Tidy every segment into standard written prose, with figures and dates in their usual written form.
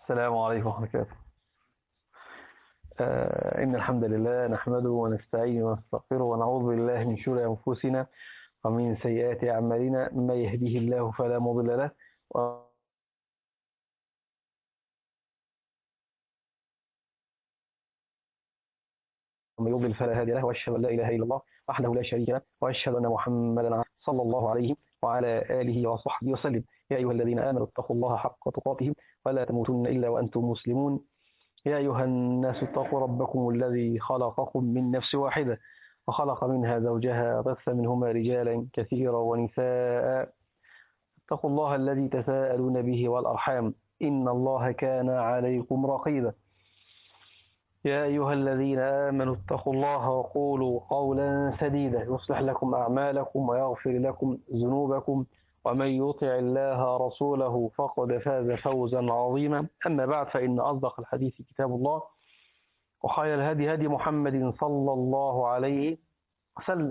السلام عليكم ورحمة الله وبركاته. إن الحمد لله نحمده ونستعينه ونستغفره ونعوذ بالله من شرور أنفسنا ومن سيئات أعمالنا. من يهديه الله فلا مضل له ومن يضلل فلا هادي له، وأشهد أن لا إله إلا الله وحده لا شريك له، وأشهد أن محمدا صلى الله عليه وعلى آله وصحبه وسلم. يا أيها الذين آمنوا اتقوا الله حق تقاته ولا تموتن إلا وأنتم مسلمون. يا أيها الناس اتقوا ربكم الذي خلقكم من نفس واحدة وخلق منها زوجها وبث منهما رجالا كثيرا ونساء. اتقوا الله الذي تساءلون به والأرحام، إن الله كان عليكم رقيبا. يا أيها الذين آمنوا اتقوا الله وقولوا قولا سديدا يصلح لكم أعمالكم ويغفر لكم ذنوبكم، ومن يطع الله رسوله فقد فاز فوزا عظيما. أما بعد، فإن أصدق الحديث كتاب الله، وخير الهدي هدي محمد صلى الله عليه وسلم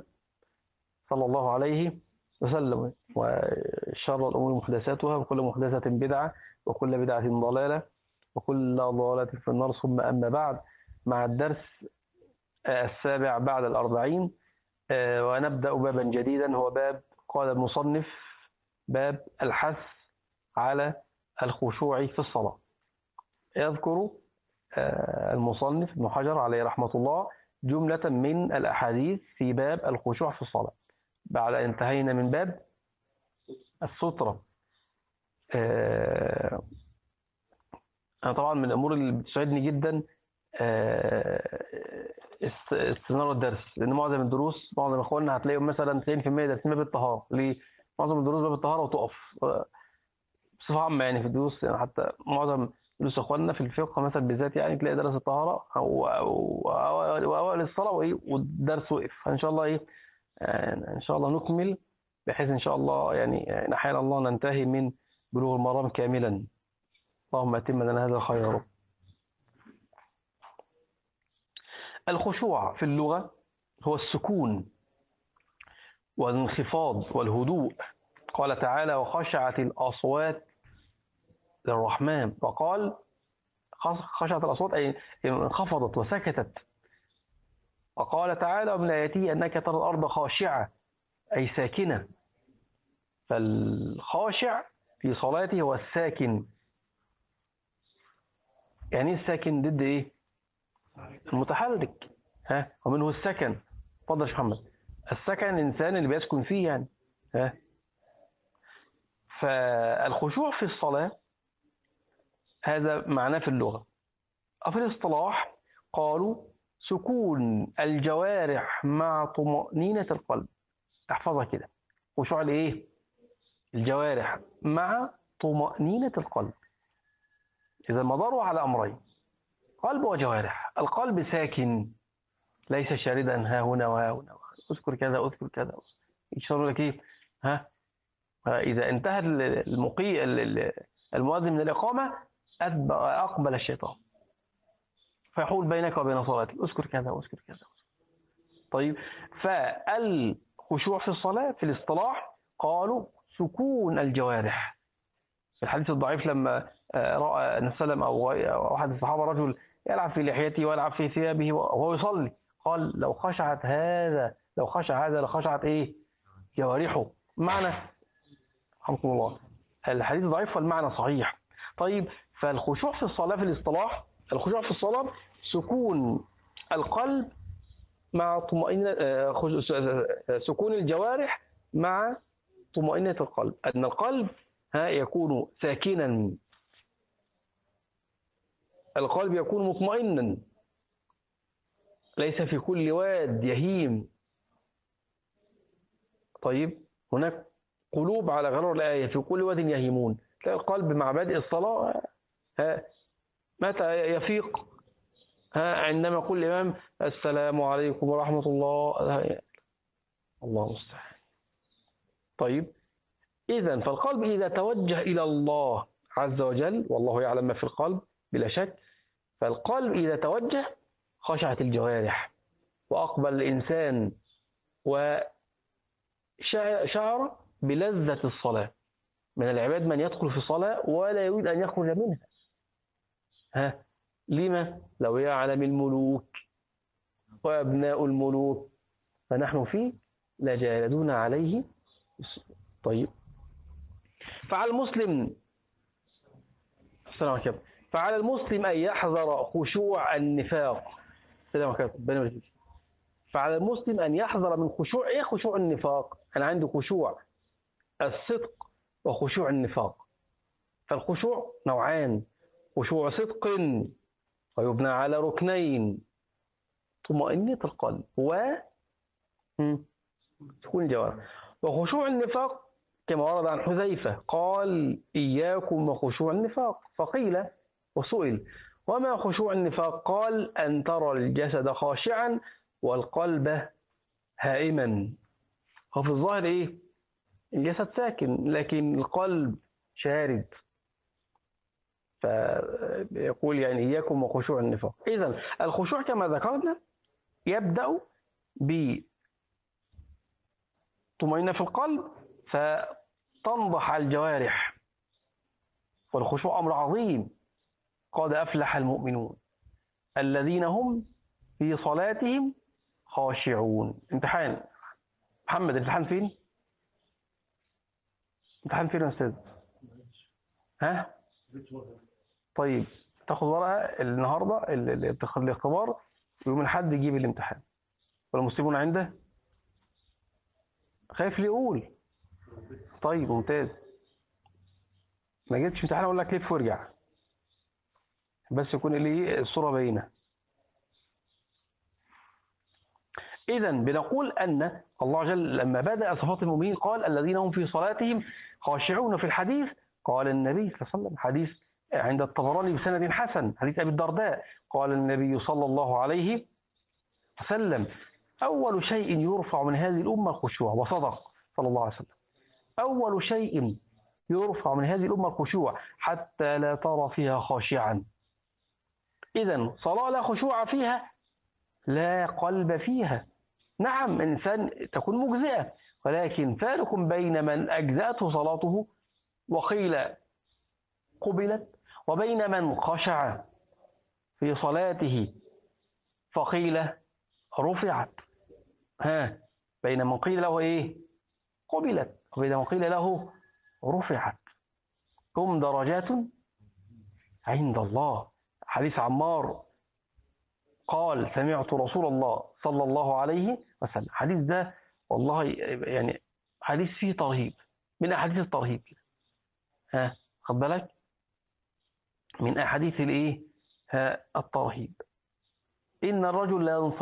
وشر الأمور محدثاتها، وكل محدثة بدعة، وكل بدعة ضلالة، وكل ضلالة في النار. ثم أما بعد، مع الدرس السابع بعد الأربعين، ونبدأ بابا جديدا، هو باب قال المصنف: باب الحث على الخشوع في الصلاة. يذكر المصنف ابن حجر عليه رحمة الله جملة من الأحاديث في باب الخشوع في الصلاة بعد أن انتهينا من باب السترة. أنا طبعا من الأمور اللي بتسعدني جدا استمرار الدرس، لأن معظم الدروس، معظم إخواننا هتلاقيهم مثلا 90% دارسين باب الطهارة. ليه؟ معظم الدروس باب الطهارة وتقف بصفة عامة، يعني في الدروس، يعني حتى معظم دروس إخواننا في الفقه مثلا بالذات، يعني تلاقي درس الطهارة وأوائل الصلاة والدرس وقف. فإن شاء الله إن شاء الله نكمل، بحيث إن شاء الله يعني نحيل الله ننتهي من بلوغ المرام كاملا. اللهم أتم لنا هذا الخير يا رب. الخشوع في اللغة هو السكون والانخفاض والهدوء. قال تعالى: وخشعت الأصوات للرحمن. وقال خشعت الأصوات أي انخفضت وسكتت. وقال تعالى: ومن آياته أنك ترى الأرض خاشعة أي ساكنة. فالخاشع في صلاته هو الساكن. يعني الساكن ضد إيه؟ المتحرك. ومنه السكن. اتفضل يا محمد. السكن الإنسان اللي بيسكن فيه يعني. فالخشوع في الصلاة هذا معناه في اللغة. وفي الاصطلاح قالوا: سكون الجوارح مع طمأنينة القلب. احفظها كده: خشوع الايه؟ الجوارح مع طمأنينة القلب. إذا مداروا على أمرين: قلب وجوارح. القلب ساكن ليس شاردا ها هنا وها هنا، اذكر كذا اذكر كذا، يشير لك ايه؟ إذا انتهى المؤذن من الإقامة أقبل الشيطان فيحول بينك وبين صلاتك: اذكر كذا واذكر كذا. طيب، فالخشوع في الصلاة في الاصطلاح قالوا سكون الجوارح. في الحديث الضعيف لما رأى النبي صلى الله عليه وسلم أو أحد الصحابة رجل يلعب في لحيته ويلعب في ثيابه وهو يصلي، قال: لو خشع هذا لخشعت ايه؟ جوارحه. معنى رحمكم الله الحديث ضعيف والمعنى صحيح. طيب، فالخشوع في الصلاة في الاصطلاح، الخشوع في الصلاة سكون القلب مع طمأنينة، سكون الجوارح مع طمأنينة القلب. أن القلب يكون ساكنا، القلب يكون مطمئنا، ليس في كل واد يهيم. طيب، هناك قلوب على غرار الآية في كل واد يهيمون. تلاقي القلب مع بدء الصلاة متى يفيق؟ عندما يقول الإمام: السلام عليكم ورحمة الله. الله المستعان. طيب، إذن فالقلب إذا توجه إلى الله عز وجل، والله يعلم ما في القلب بلا شك، فالقلب إذا توجه خشعت الجوارح وأقبل الإنسان وشعر بلذة الصلاة. من العباد من يدخل في الصلاة ولا يريد أن يخرج منها، ها لما لو يعلم الملوك وأبناء الملوك فنحن فيه لجالدون عليه. طيب فعلى المسلم السلام عليكم، فعلى المسلم أن يحذر خشوع النفاق. السلام عليكم. فعلى المسلم أن يحذر من خشوع. إيه خشوع النفاق؟ أنا عندي خشوع الصدق وخشوع النفاق. فالخشوع نوعان: خشوع صدق ويبنى على ركنين: طمأنينة القلب سكون الجوارح. وخشوع النفاق كما ورد عن حذيفة قال: إياكم وخشوع النفاق. فقيل وسئل: وما خشوع النفاق؟ قال: أن ترى الجسد خاشعا والقلب هائما. هو في الظاهر إيه؟ الجسد ساكن لكن القلب شارد. فيقول يعني إياكم وخشوع النفاق. إذن الخشوع كما ذكرنا يبدأ بطمأنينة في القلب فتنضح الجوارح. والخشوع أمر عظيم. قد أفلح المؤمنون الذين هم في صلاتهم خاشعون. امتحان محمد، الامتحان فين؟ امتحان فين يا أستاذ؟ ها؟ طيب تاخد ورقة النهاردة الاختبار ويوم الأحد يجيب الامتحان. والمسلمون عنده خايف لي يقول. طيب ممتاز. ما جيتش امتحان اقول لك لف وارجع بس يكون لي الصورة باينة. إذا بنقول أن الله جل لما بدأ صفات المؤمنين قال: الذين هم في صلاتهم خاشعون. في الحديث قال النبي صلى الله عليه وسلم، حديث عند الطبراني بسند حسن، حديث أبي الدرداء، قال النبي صلى الله عليه وسلم: أول شيء يرفع من هذه الأمة الخشوع. وصدق صلى الله عليه وسلم. أول شيء يرفع من هذه الأمة الخشوع حتى لا ترى فيها خاشعا. إذن صلاة لا خشوع فيها لا قلب فيها. نعم إنسان تكون مجزئة، ولكن فارق بين من أجزأته صلاته وقيل قبلت، وبين من خشع في صلاته فقيل رفعت. بين من قيل له إيه؟ قبلت، وبين من قيل له رفعت. هم درجات عند الله. حديث عمار قال: سمعت رسول الله صلى الله عليه وسلم. حديث ده والله يعني حديث فيه ترهيب، من أحاديث الترهيب. خد بالك، من أحاديث الإيه؟ الترهيب. إن الرجل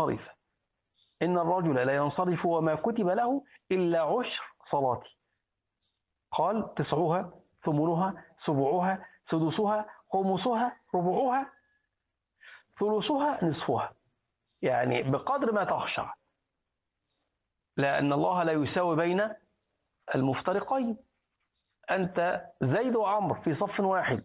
لا ينصرف وما كتب له إلا عشر صلاته. قال: تسعها، ثمنها، سبعها، سدسها، خمسها، ربعها، ثلثها، نصفها. يعني بقدر ما تخشع، لأن الله لا يساوي بين المفترقين. أنت زيد وعمر في صف واحد،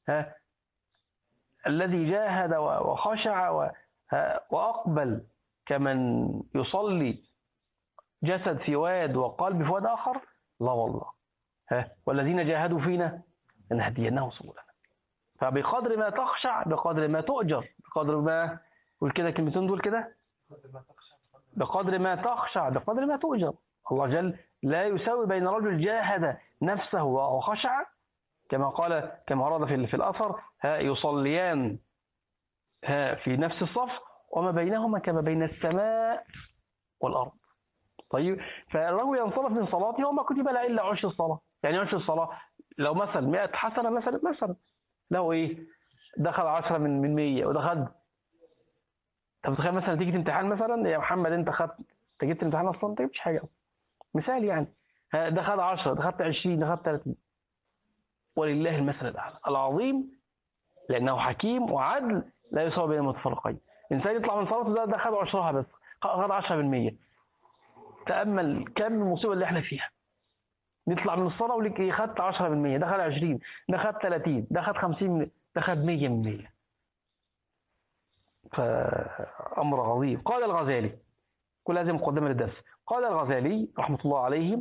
الذي جاهد وخشع وأقبل كمن يصلي جسد في واد وقلب في واد آخر؟ لا والله. والذين جاهدوا فينا لنهدينهم سبلنا. فبقدر ما تخشع بقدر ما تؤجر. بقدر ما قول كده كلمتين دول كده: بقدر ما تخشع بقدر ما تؤجر. الله جل لا يساوي بين رجل جاهد نفسه وخشع كما قال، كما ورد في الأثر: يصليان في نفس الصف وما بينهما كما بين السماء والأرض. طيب فالرجل ينصرف من صلاته وما كتب له إلا عشر الصلاة. يعني عشر الصلاة لو مثلا 100 حسنة مثلا له إيه؟ دخل 10 من 100 ودخل. طب تخيل مثلا تيجي امتحان مثلا يا محمد، انت جبت امتحان اصلا انت جبتش حاجه. مثال يعني، دخل 10، دخلت 20، دخلت 30. ولله المثل الاعلى العظيم، لانه حكيم وعدل لا يساوي بين المتفرقين. انسان يطلع من صلاته ده خد عشرها بس، خد 10%. تامل كم المصيبه اللي احنا فيها. نطلع من الصلاه ولك ايه؟ خدت 10%، دخل 20، دخل 30، دخل 50، دخل 100%. فأمر عظيم. قال الغزالي، كل هذه مقدمة للدرس. قال الغزالي رحمة الله عليه: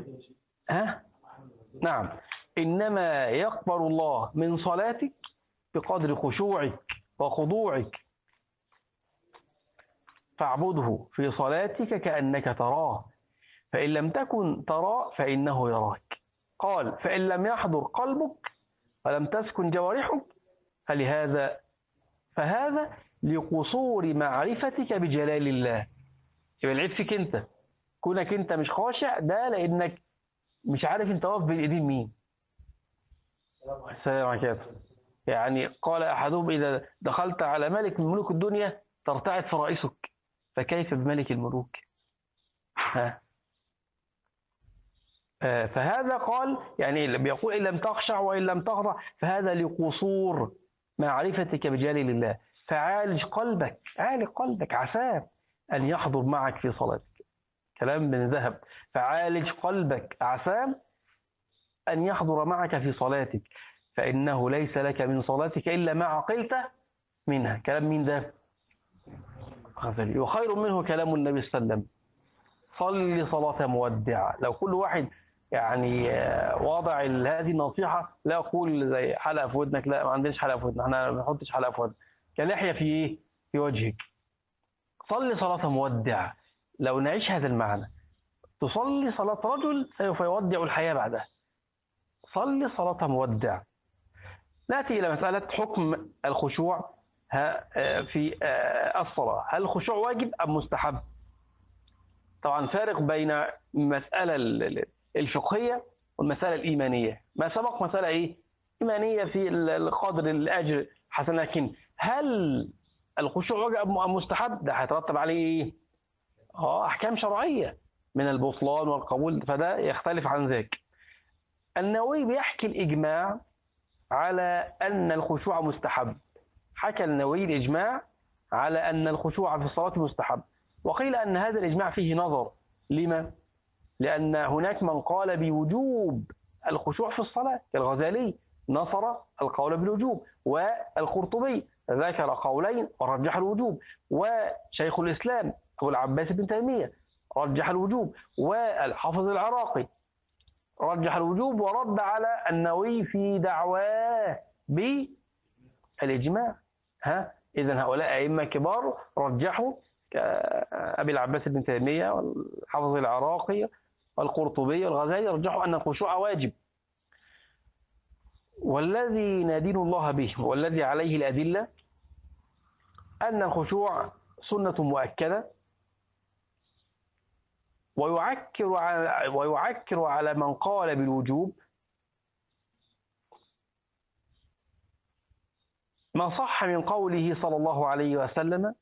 نعم، إنما يقبل الله من صلاتك بقدر خشوعك وخضوعك، فاعبده في صلاتك كأنك تراه، فإن لم تكن تراه فإنه يراك. قال فإن لم يحضر قلبك ولم تسكن جوارحك فهذا لقصور معرفتك بجلال الله. يبقى العيب فيك انت، كونك انت مش خاشع ده لانك مش عارف انت واقف بين ايدين مين. السلام عليكم. يعني قال احدهم اذا دخلت على ملك من ملوك الدنيا ترتعد فرائسك، فكيف بملك الملوك؟ فهذا قال يعني بيقول إن لم تخشع وإن لم تخضع فهذا لقصور معرفتك بجلال الله، فعالج قلبك، عالج قلبك عساه أن يحضر معك في صلاتك. كلام من ذهب. فعالج قلبك عساه أن يحضر معك في صلاتك، فإنه ليس لك من صلاتك إلا ما عقلت منها. كلام مين ده؟ غزالي. وخير منه كلام النبي صلى الله عليه وسلم: صلي صلاة مودع. لو كل واحد يعني واضع هذه النصيحة، لا أقول زي حلقة في ودنك، لا ما عندناش حلقة في ودنك، احنا ما بنحطش حلقة في ودنك، كلحية في ايه؟ في وجهك. صلي صلاة مودع. لو نعيش هذا المعنى، تصلي صلاة رجل سوف يودع الحياة بعدها. صلي صلاة مودع. نأتي إلى مسألة حكم الخشوع في الصلاة. هل الخشوع واجب أم مستحب؟ طبعا فارق بين المسألة الفقهية والمسألة الإيمانية. ما سبق مسألة إيه؟ إيمانية في القدر الأجر حسن، لكن هل الخشوع واجب أم مستحب؟ ده هيترتب عليه إيه؟ أحكام شرعية من البطلان والقبول، فده يختلف عن ذاك. النووي بيحكي الإجماع على أن الخشوع مستحب. حكى النووي الإجماع على أن الخشوع في الصلاة مستحب، وقيل أن هذا الإجماع فيه نظر. لما؟ لأن هناك من قال بوجوب الخشوع في الصلاة كالغزالي، نصر القول بالوجوب، والقرطبي ذكر قولين ورجح الوجوب، وشيخ الإسلام أبو العباس بن تيمية رجح الوجوب، والحافظ العراقي رجح الوجوب، ورد على النووي في دعواه بالإجماع. إذن هؤلاء أئمة كبار رجحوا، كأبي العباس بن تيمية والحافظ العراقي والقرطبي والغزالي، رجحوا أن الخشوع واجب. والذي ندين الله به والذي عليه الأدلة أن الخشوع سنة مؤكدة، ويعكر على من قال بالوجوب ما صح من قوله صلى الله عليه وسلم: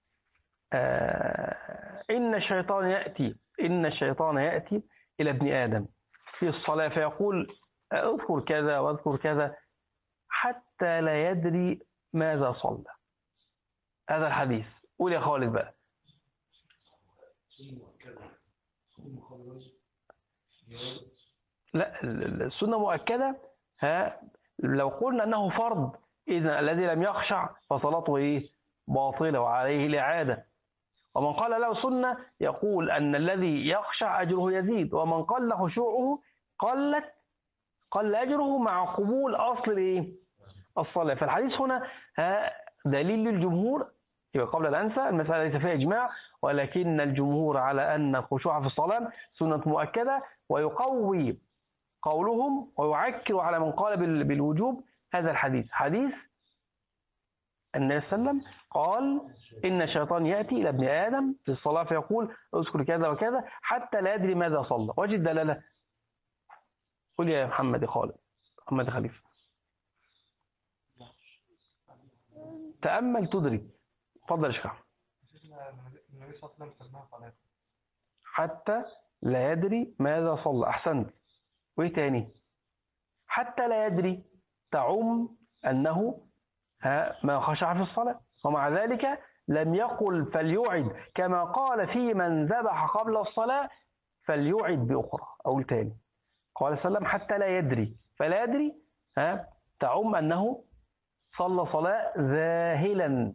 إن الشيطان يأتي إلى ابن آدم في الصلاة فيقول اذكر كذا واذكر كذا حتى لا يدري ماذا صلى. هذا الحديث. قول يا خالد بقى. لا، السنة مؤكدة. لو قلنا أنه فرض، إذن الذي لم يخشع فصلاته إيه؟ باطلة وعليه الإعادة. ومن قال له سنة يقول أن الذي يخشع أجره يزيد، ومن قل خشوعه قل أجره مع قبول أصل إيه؟ الصلاة. فالحديث هنا دليل للجمهور. قبل أن أنسى، المسألة ليس فيها إجماع، ولكن الجمهور على أن الخشوع في الصلاة سنة مؤكدة، ويقوي قولهم ويعكر على من قال بالوجوب هذا الحديث. حديث النبي صلى الله عليه وسلم قال: إن الشيطان يأتي إلى ابن آدم في الصلاة فيقول اذكر كذا وكذا حتى لا يدري ماذا صلى. وجد دلالة. قل يا محمد خالد، محمد خليفة. تأمل تدري. تفضل اشرح. النبي صلى الله عليه وسلم سماها صلاة حتى لا يدري ماذا صلى. أحسنت. وإيه تاني؟ حتى لا يدري تعم أنه ما خشع في الصلاة، ومع ذلك لم يقل فليعد، كما قال في من ذبح قبل الصلاة فليعد بأخرى أو التاني. قال صلى الله عليه وسلم حتى لا يدري، فلا يدري تعم أنه صلى صلاة ذاهلا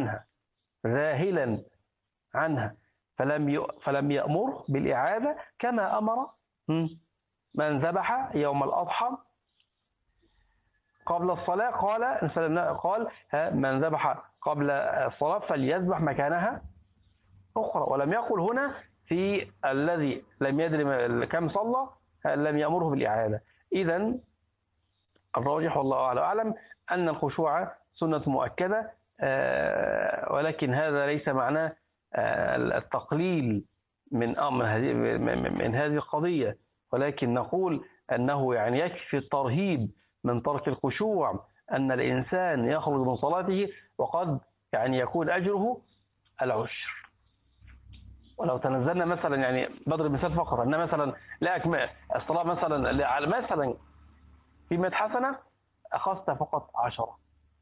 عنها، فلم يأمر بالإعادة كما أمر من ذبح يوم الأضحى قبل الصلاة قال من ذبح قبل الصلاة فليذبح مكانها أخرى، ولم يقل هنا في الذي لم يدري كم صلى لم يأمره بالإعادة. إذن الراجح والله أعلم أن الخشوع سنة مؤكدة، ولكن هذا ليس معناه التقليل من هذه القضية، ولكن نقول أنه يعني يكفي الترهيب من ترك الخشوع أن الإنسان يخرج من صلاته وقد يعني يكون أجره العشر. ولو تنزلنا مثلا، يعني بضرب مثال فقط، أن مثلا لا الصلاة مثلا على مثلا في 100 حسنة أخذت فقط 10.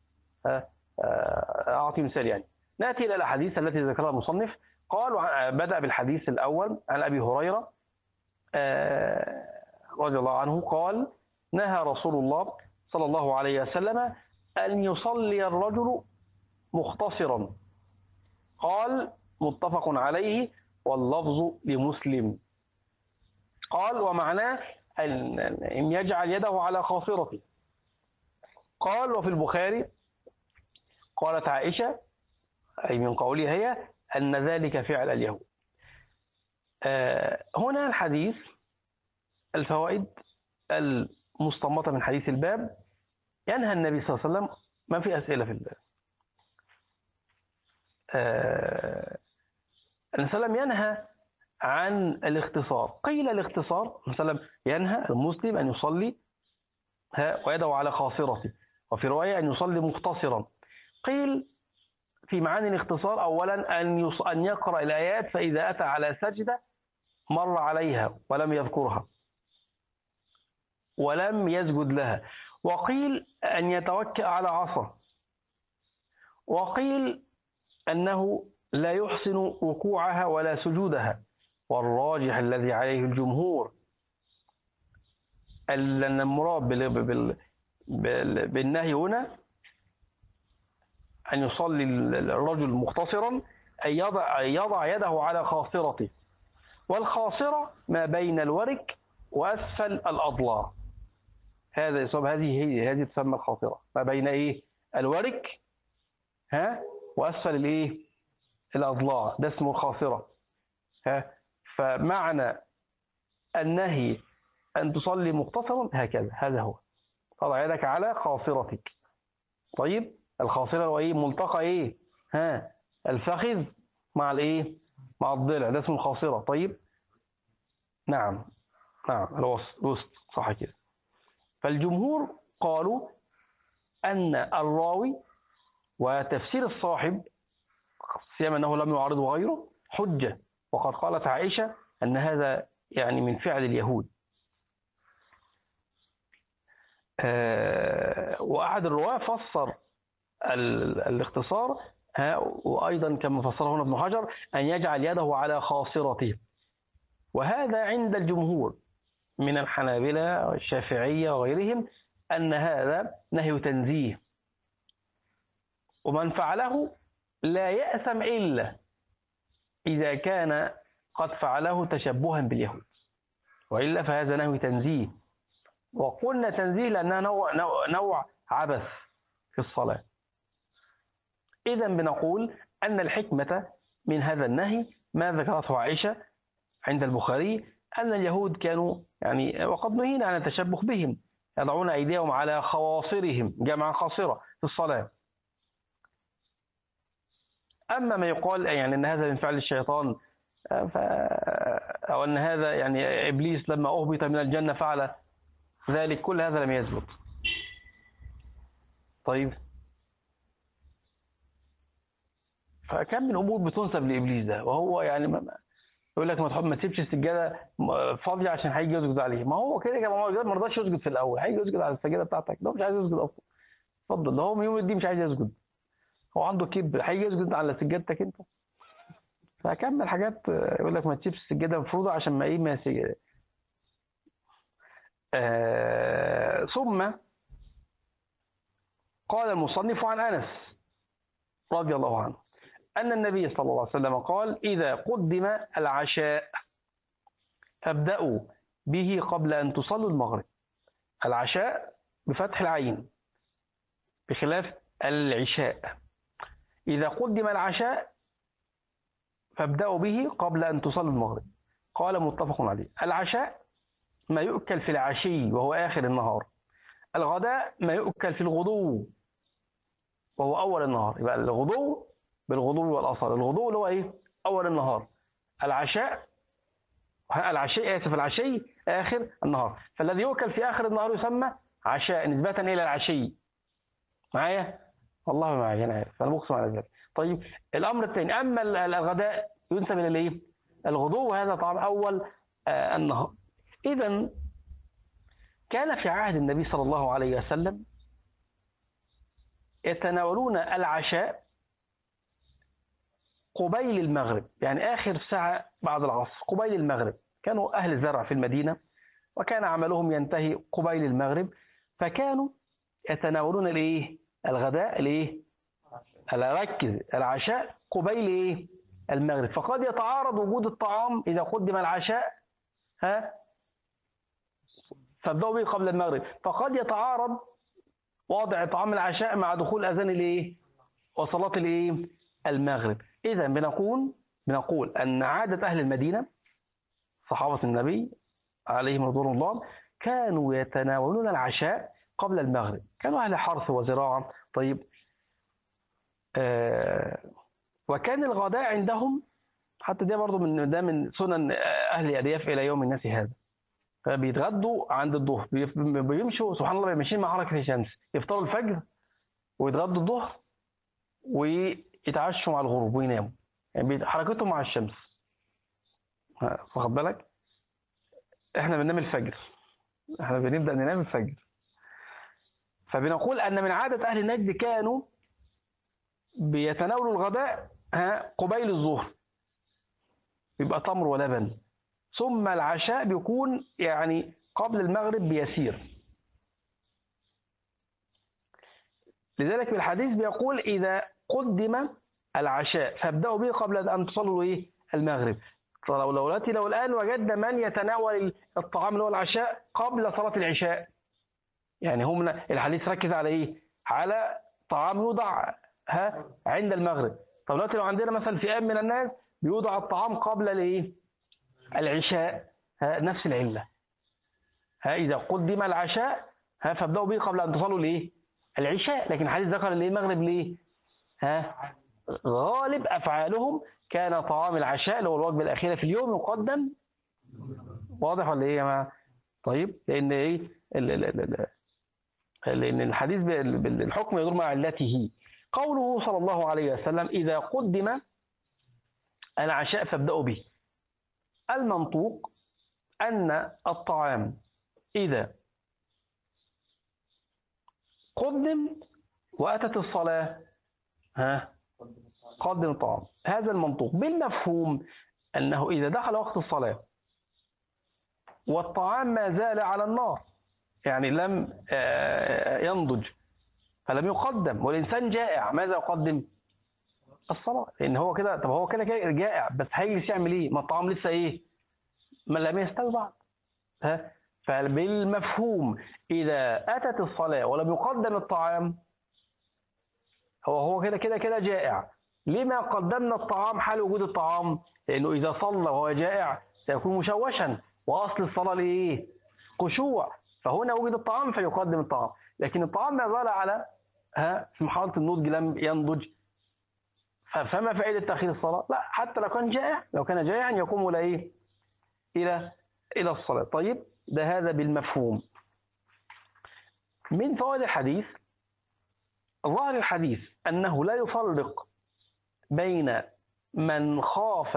أعطي مثال. يعني نأتي إلى الأحاديث التي ذكرها المصنف. قال بدأ بالحديث الأول عن أبي هريرة رضي الله عنه قال نهى رسول الله صلى الله عليه وسلم أن يصلي الرجل مختصرا. قال متفق عليه واللفظ لمسلم. قال ومعناه أن يجعل يده على خاصرته. قال وفي البخاري قالت عائشة أي من قولها هي أن ذلك فعل اليهود. هنا الحديث الفوائد المستنبطة من حديث الباب. ينهى النبي صلى الله عليه وسلم، ما في أسئلة في الباب، النبي صلى الله عليه وسلم ينهى عن الاختصار. قيل الاختصار مثلا ينهى المسلم أن يصلي ويده على خاصرته، وفي رواية أن يصلي مختصرا. قيل في معاني الاختصار أولا أن يقرأ الآيات فإذا أتى على سجدة مر عليها ولم يذكرها ولم يسجد لها. وقيل أن يتوكأ على عصا. وقيل أنه لا يحسن ركوعها ولا سجودها. والراجح الذي عليه الجمهور أن المراد بالنهي هنا أن يصلي الرجل مختصرا أن يضع يده على خاصرته، والخاصرة ما بين الورك وأسفل الأضلاع. هذه تسمى الخاصرة، ما بين إيه؟ الورك وأسفل الإيه؟ الأضلاع، ده اسمه الخاصرة. فمعنى النهي أن تصلي مختصرا هكذا، هذا هو، تضع يدك على خاصرتك. طيب الخاصرة هو إيه؟ ملتقى إيه؟ الفخذ مع الإيه؟ مع الضلع، ده اسمه الخاصرة. طيب نعم الوسط، صح كده. فالجمهور قالوا أن الراوي وتفسير الصاحب سيما أنه لم يعارضه غيره حجة، وقد قالت عائشة أن هذا يعني من فعل اليهود. وأحد الرواة فسر الاختصار وأيضا كما فسره هنا ابن حجر أن يجعل يده على خاصرته، وهذا عند الجمهور من الحنابلة والشافعية وغيرهم أن هذا نهي تنزيه، ومن فعله لا يأثم إلا إذا كان قد فعله تشبها باليهود، وإلا فهذا نهي تنزيه. وقلنا تنزيه لأنها نوع عبث في الصلاة. إذا بنقول أن الحكمة من هذا النهي ما ذكرته عائشة عند البخاري أن اليهود كانوا يعني وقد نهينا عن التشبه بهم، يضعون أيديهم على خواصرهم جمع خاصرة في الصلاة. أما ما يقال يعني أن هذا من فعل الشيطان أو أن هذا يعني إبليس لما أهبط من الجنة فعل ذلك، كل هذا لم يثبت. طيب فكم من أمور بتنسب لإبليس ده، وهو يعني يقول لك ما تسيبش السجادة فاضية عشان هيجي يسجد عليه. ما هو كده ما رضاش يسجد في الأول، هيجي يسجد على السجادة بتاعتك، ده مش عايز يسجد أصلا. اتفضل، ده هو من يوم الدين مش عايز يسجد، هو عنده كبر، هيجي يسجد على سجادتك أنت. فكمل حاجات يقول لك ما تسيبش السجادة مفروضة عشان ما يسجد. ثم قال المصنف عن أنس رضي الله عنه أن النبي صلى الله عليه وسلم قال إذا قدم العشاء فابدأوا به قبل أن تصلوا المغرب. العشاء بفتح العين بخلاف العشاء. إذا قدم العشاء فابدأوا به قبل أن تصلوا المغرب. قال متفق عليه. العشاء ما يؤكل في العشي وهو آخر النهار. الغداء ما يؤكل في الغدو وهو أول النهار. يبقى الغدو بالغدو والأصل. الغدو اللي هو إيه؟ أول النهار. العشاء العشي آخر النهار. فالذي يؤكل في آخر النهار يسمى عشاء نسبة إلى العشي. معايا؟ والله معايا، أنا عارف، أنا بقسم على ذلك. طيب الأمر الثاني، أما الغداء ينسب إلى الإيه؟ الغدو، وهذا طعام أول النهار. إذا كان في عهد النبي صلى الله عليه وسلم يتناولون العشاء قبيل المغرب، يعني آخر ساعة بعد العصر قبيل المغرب. كانوا أهل الزرع في المدينة وكان عملهم ينتهي قبيل المغرب، فكانوا يتناولون الإيه؟ الغداء الإيه؟ ركز، العشاء قبيل إيه؟ المغرب. فقد يتعارض وجود الطعام إذا قدم العشاء فابدأوا به قبل المغرب، فقد يتعارض وضع طعام العشاء مع دخول أذان الإيه؟ وصلاة الإيه؟ المغرب. إذا بنقول أن عادة أهل المدينة صحابة النبي عليهم رضوان الله كانوا يتناولون العشاء قبل المغرب. كانوا أهل حرث وزراعة. طيب وكان الغداء عندهم، حتى ده برضو من سنن أهل الأرياف إلى يوم الناس هذا، فبيتغدوا عند الظهر، بيمشوا سبحان الله ماشيين مع حركة الشمس، يفطروا الفجر ويتغدوا الظهر ويتعشوا مع الغروب ويناموا، يعني حركتهم مع الشمس. واخد بالك؟ احنا بننام الفجر، احنا بنبدأ ننام الفجر. فبنقول أن من عادة أهل النجد كانوا بيتناولوا الغداء قبيل الظهر، يبقى تمر ولبن، ثم العشاء بيكون يعني قبل المغرب بيسير. لذلك في الحديث بيقول إذا قدم العشاء فابدأوا به قبل أن تصلوا إيه؟ المغرب. لو الآن وجدنا من يتناول الطعام اللي هو العشاء قبل صلاة العشاء، يعني هم الحديث ركز على إيه؟ على طعام يوضع عند المغرب. طب دلوقتي لو عندنا مثلا فئام من الناس بيوضع الطعام قبل الإيه؟ العشاء، نفس العلة. إذا قدم العشاء فابدأوا به قبل أن تصلوا الإيه؟ العشاء. لكن الحديث ذكر الإيه؟ المغرب ليه؟ غالب أفعالهم كان طعام العشاء اللي هو الوجبة الأخيرة في اليوم يقدم. واضح ولا إيه يا جماعة؟ طيب لأن إيه؟ لأن الحديث بالحكم يدور مع علته. قوله صلى الله عليه وسلم إذا قدم العشاء فابدأوا به، المنطوق أن الطعام إذا قدم وأتت الصلاة قدم الطعام. هذا المنطوق بالمفهوم أنه إذا دخل وقت الصلاة والطعام ما زال على النار، يعني لم ينضج فلم يقدم، والإنسان جائع، ماذا يقدم؟ الصلاة. لأن هو كده، طب هو كده جائع بس هيجلس يعمل إيه؟ ما الطعام لسه إيه؟ ما لم يستوي بعد. فبالمفهوم إذا أتت الصلاة ولم يقدم الطعام هو كده جائع. لما قدمنا الطعام حال وجود الطعام؟ لأنه إذا صلى وهو جائع سيكون مشوشا، وأصل الصلاة لإيه؟ خشوع. فهنا وجد الطعام فيقدم الطعام، لكن الطعام ما زال على في مرحلة النضج لم ينضج، فما فائدة تأخير الصلاة؟ لا، حتى لو كان جائعا يقوم إلى إيه؟ إلى الصلاة. طيب ده هذا بالمفهوم. من فوائد الحديث ظاهر الحديث أنه لا يفرق بين من خاف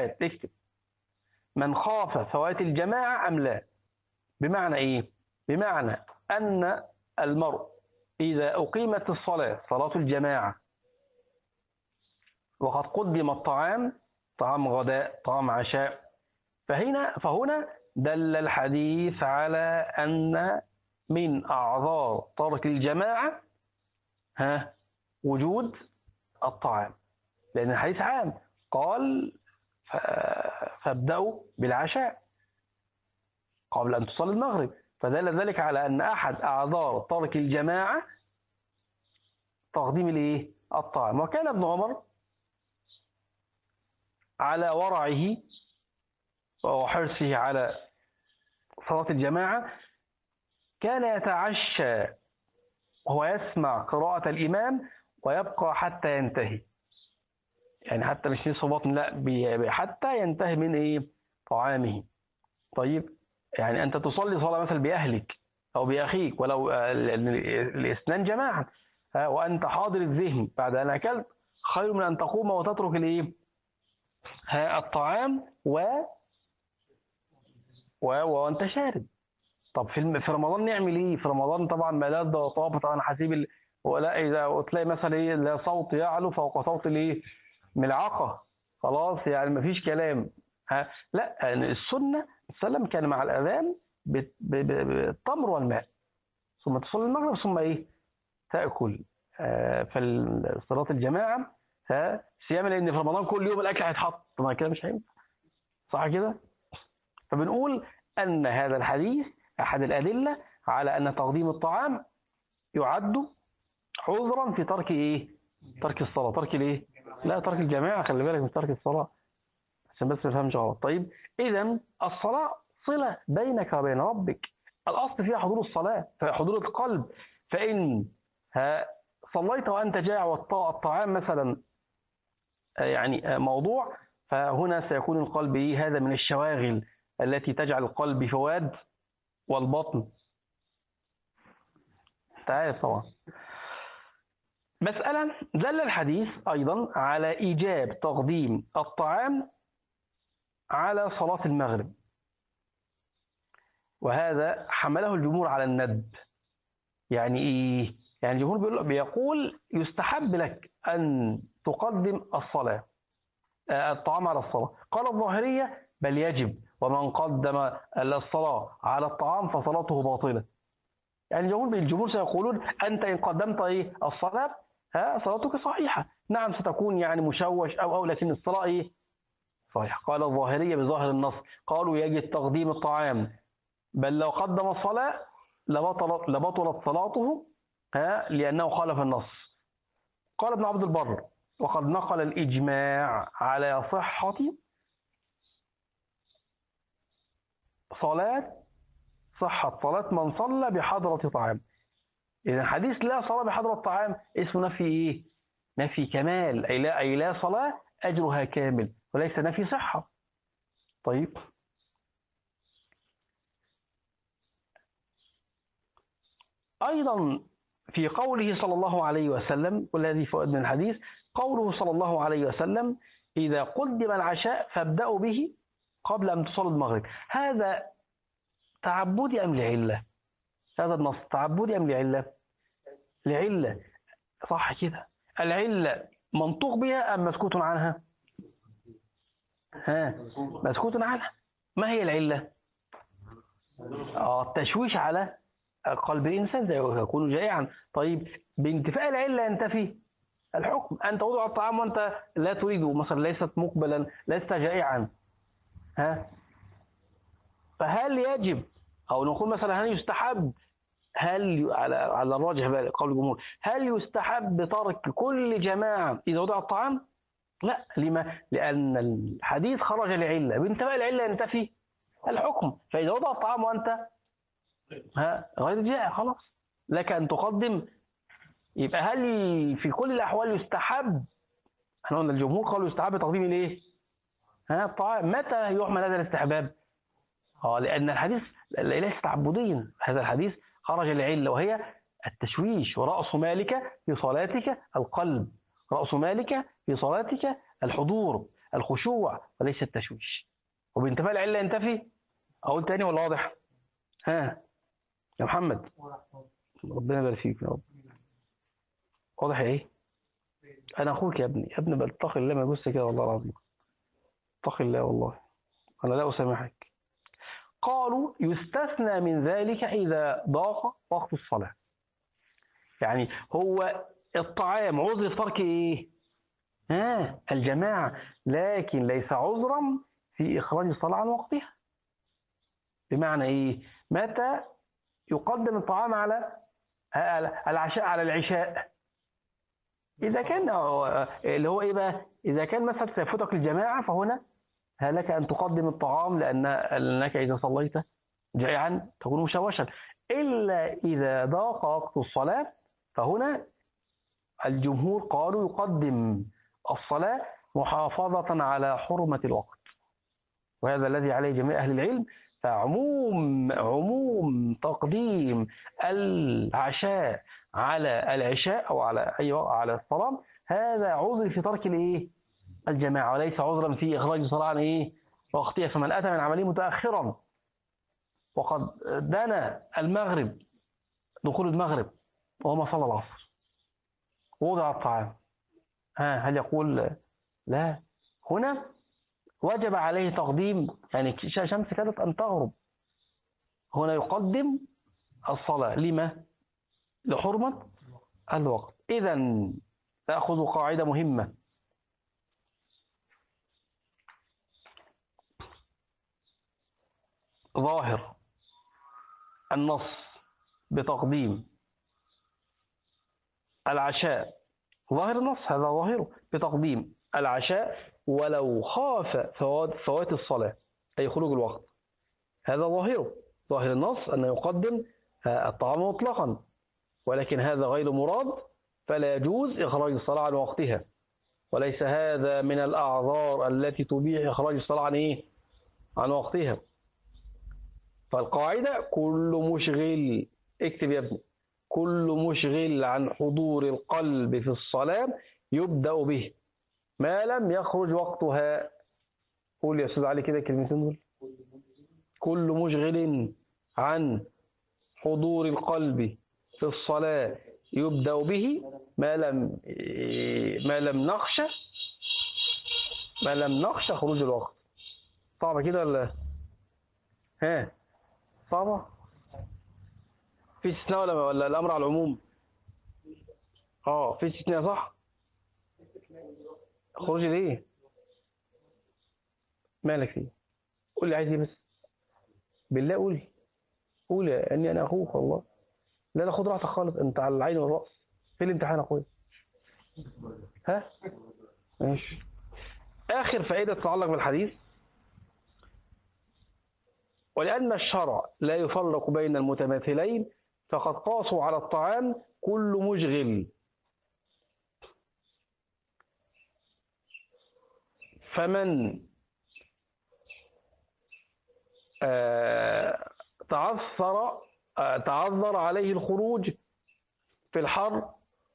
فوات الجماعة أم لا. بمعنى إيه؟ بمعنى أن المرء إذا أقيمت الصلاة، صلاة الجماعة، وقد قدم الطعام، طعام غداء طعام عشاء، فهنا دل الحديث على أن من أعذار ترك الجماعة وجود الطعام، لأن الحديث عام قال فابدأوا بالعشاء قبل أن تصلي المغرب، فدل ذلك على أن أحد أعذار ترك الجماعة تقديم الايه؟ الطعام. وكان ابن عمر على ورعه وحرصه على صلاة الجماعة كان يتعشى وهو يسمع قراءة الإمام ويبقى حتى ينتهي. يعني حتى مش نصف بطن، لا، حتى ينتهي من ايه؟ طعامه. طيب، يعني أنت تصلي صلاة مثلا بأهلك أو بأخيك ولو الاثنان جماعة، وأنت حاضر الذهن بعد أن أكلت، خير من أن تقوم وتترك الايه؟ الطعام وأنت شارب. طب في رمضان نعمل ايه؟ في رمضان طبعا ملذ وطاب، طبعا حسيب ولا اذا تلاقي مثلا ايه؟ لا صوت يعلو فوق صوت الايه؟ ملعقه. خلاص يعني مفيش كلام. لا، يعني السنه السلام كان مع الاذان بالتمر والماء، ثم تصلي المغرب، ثم ايه؟ تاكل. في صلاه الجماعه صيام، لان في رمضان كل يوم الاكل هيتحط، ما كده مش هينفع، صح كده؟ فبنقول ان هذا الحديث أحد الأدلة على أن تقديم الطعام يعد عذرا في ترك إيه؟ ترك الصلاة. ترك الإيه؟ لا، ترك الجماعة، خلي بالك من ترك الصلاة عشان بس ما تفهمش غلط. طيب، إذا الصلاة صلة بينك وبين ربك، الأصل فيها حضور الصلاة، حضور القلب. فإن صليت وأنت جائع والطعام مثلا يعني موضوع، فهنا سيكون القلب إيه؟ هذا من الشواغل التي تجعل القلب فواد والبطن تعال. طبعا مسألة دل الحديث أيضا على إيجاب تقديم الطعام على صلاة المغرب، وهذا حمله الجمهور على الندب. يعني إيه؟ يعني الجمهور بيقول يستحب لك أن تقدم الطعام على الصلاة. قال الظاهرية بل يجب، ومن قدم الصلاة على الطعام فصلاته باطلة. يعني الجمهور سيقولون أنت إن قدمت إيه؟ الصلاة، صلاتك صحيحة، نعم ستكون يعني مشوش أو لكن الصلاة إيه؟ صحيح. قال الظاهرية بظاهر النص قالوا يجب تقديم الطعام، بل لو قدم الصلاة لبطلت صلاته لأنه خالف النص. قال ابن عبد البر وقد نقل الإجماع على صحة صلاة من صلى بحضرة طعام. إذا حديث لا صلاة بحضرة الطعام اسمه نفي إيه؟ نفي كمال، أي لا صلاة أجرها كامل، وليس نفي صحة. طيب، أيضا في قوله صلى الله عليه وسلم، والذي فؤاد من الحديث، قوله صلى الله عليه وسلم إذا قدم العشاء فابدأوا به قبل أن تصلوا المغرب. هذا تعبدي أم لعلة؟ هذا النص تعبدي أم لعلة؟ لعلة، صح كده. العلة منطوق بها أم مسكوت عنها؟ مسكوت عنها. ما هي العلة؟ التشويش على قلب الإنسان زي يكون جائعا. طيب، بانتفاء العلة ينتفي الحكم. أنت وضع الطعام وأنت لا تريده، مثلا ليست مقبلا، لست جائعا، فهل يجب أو نقول مثلا هل يستحب، هل على الراجح قول الجمهور، هل يستحب ترك كل جماعة إذا وضع الطعام؟ لا. لما؟ لأن الحديث خرج لعلة، بانتفاء العلة ينتفي الحكم. فإذا وضع الطعام وأنت غير جائع، خلاص لك أن تقدم. يبقى هل في كل الأحوال يستحب؟ احنا قلنا الجمهور قالوا يستحب تقديم الايه؟ الطعام. متى يحمل هذا الاستحباب؟ لأن الحديث ليس تعبديا، هذا الحديث خرج لعلة وهي التشويش، ورأس مالك في صلاتك القلب، رأس مالك في صلاتك الحضور الخشوع وليس التشويش. وبانتفاء العلة ينتفي. أقول تاني ولا واضح؟ يا محمد، ربنا يبارك فيك يا رب. واضح ايه؟ انا اخوك يا ابني بتقي الله، ما يبص كده والله العظيم، اتق الله والله، انا لا اسامحك. قالوا يستثنى من ذلك اذا ضاق وقت الصلاه. يعني هو الطعام عذر في ترك ايه؟ الجماعه، لكن ليس عذرا في اخراج الصلاه عن وقتها. بمعنى ايه؟ متى يقدم الطعام على العشاء على العشاء؟ إذا كان اللي هو إيه بقى، إذا كان مثلا سيفوتك الجماعة فهنا لك أن تقدم الطعام لأنك إذا صليت جائعا تكون مشوشا. إلا إذا ضاق وقت الصلاة فهنا الجمهور قالوا يقدم الصلاة محافظة على حرمة الوقت، وهذا الذي عليه جميع أهل العلم. فعموم تقديم العشاء على العشاء أو على الصلاة هذا عذر في ترك الجماعة، وليس عذرا في إخراج الصلاة عن وقتها. فمن أتى من عمله متأخرا وقد دنا المغرب، دخول المغرب، وهو ما صلى العصر، وضع الطعام، هل يقول لا؟ هنا وجب عليه تقديم، يعني شمس كادت أن تغرب، هنا يقدم الصلاة. لما؟ لحرمة الوقت. إذا تأخذ قاعدة مهمة: ظاهر النص بتقديم العشاء، ظاهر النص هذا ظاهره بتقديم العشاء ولو خاف فوات الصلاة أي خروج الوقت، هذا ظاهره، ظاهر النص أن يقدم الطعام مطلقا، ولكن هذا غير مراد، فلا يجوز إخراج الصلاة عن وقتها، وليس هذا من الأعذار التي تبيح إخراج الصلاة عن وقتها. فالقاعدة: كل مشغل، اكتب يا ابني، كل مشغل عن حضور القلب في الصلاة يبدأ به ما لم يخرج وقتها. قول يا أستاذ علي كده كلمتين دول: كل مشغل عن حضور القلب في الصلاة يبدأ به ما لم نخشى خروج الوقت. صعبة كده ولا صعبة؟ في استثناء ولا الأمر على العموم؟ في استثناء صح؟ خروج ليه؟ مالك فيه؟ قول لي عايز ايه بس بالله، قول اني انا اخوك والله. لا خد راحتك خالص، انت على العين والراس. في الامتحان يا اخويا. ماشي. اخر فائده تتعلق بالحديث: ولان الشرع لا يفرق بين المتماثلين فقد قاسوا على الطعام كل مشغل، فمن تعذر عليه الخروج في الحر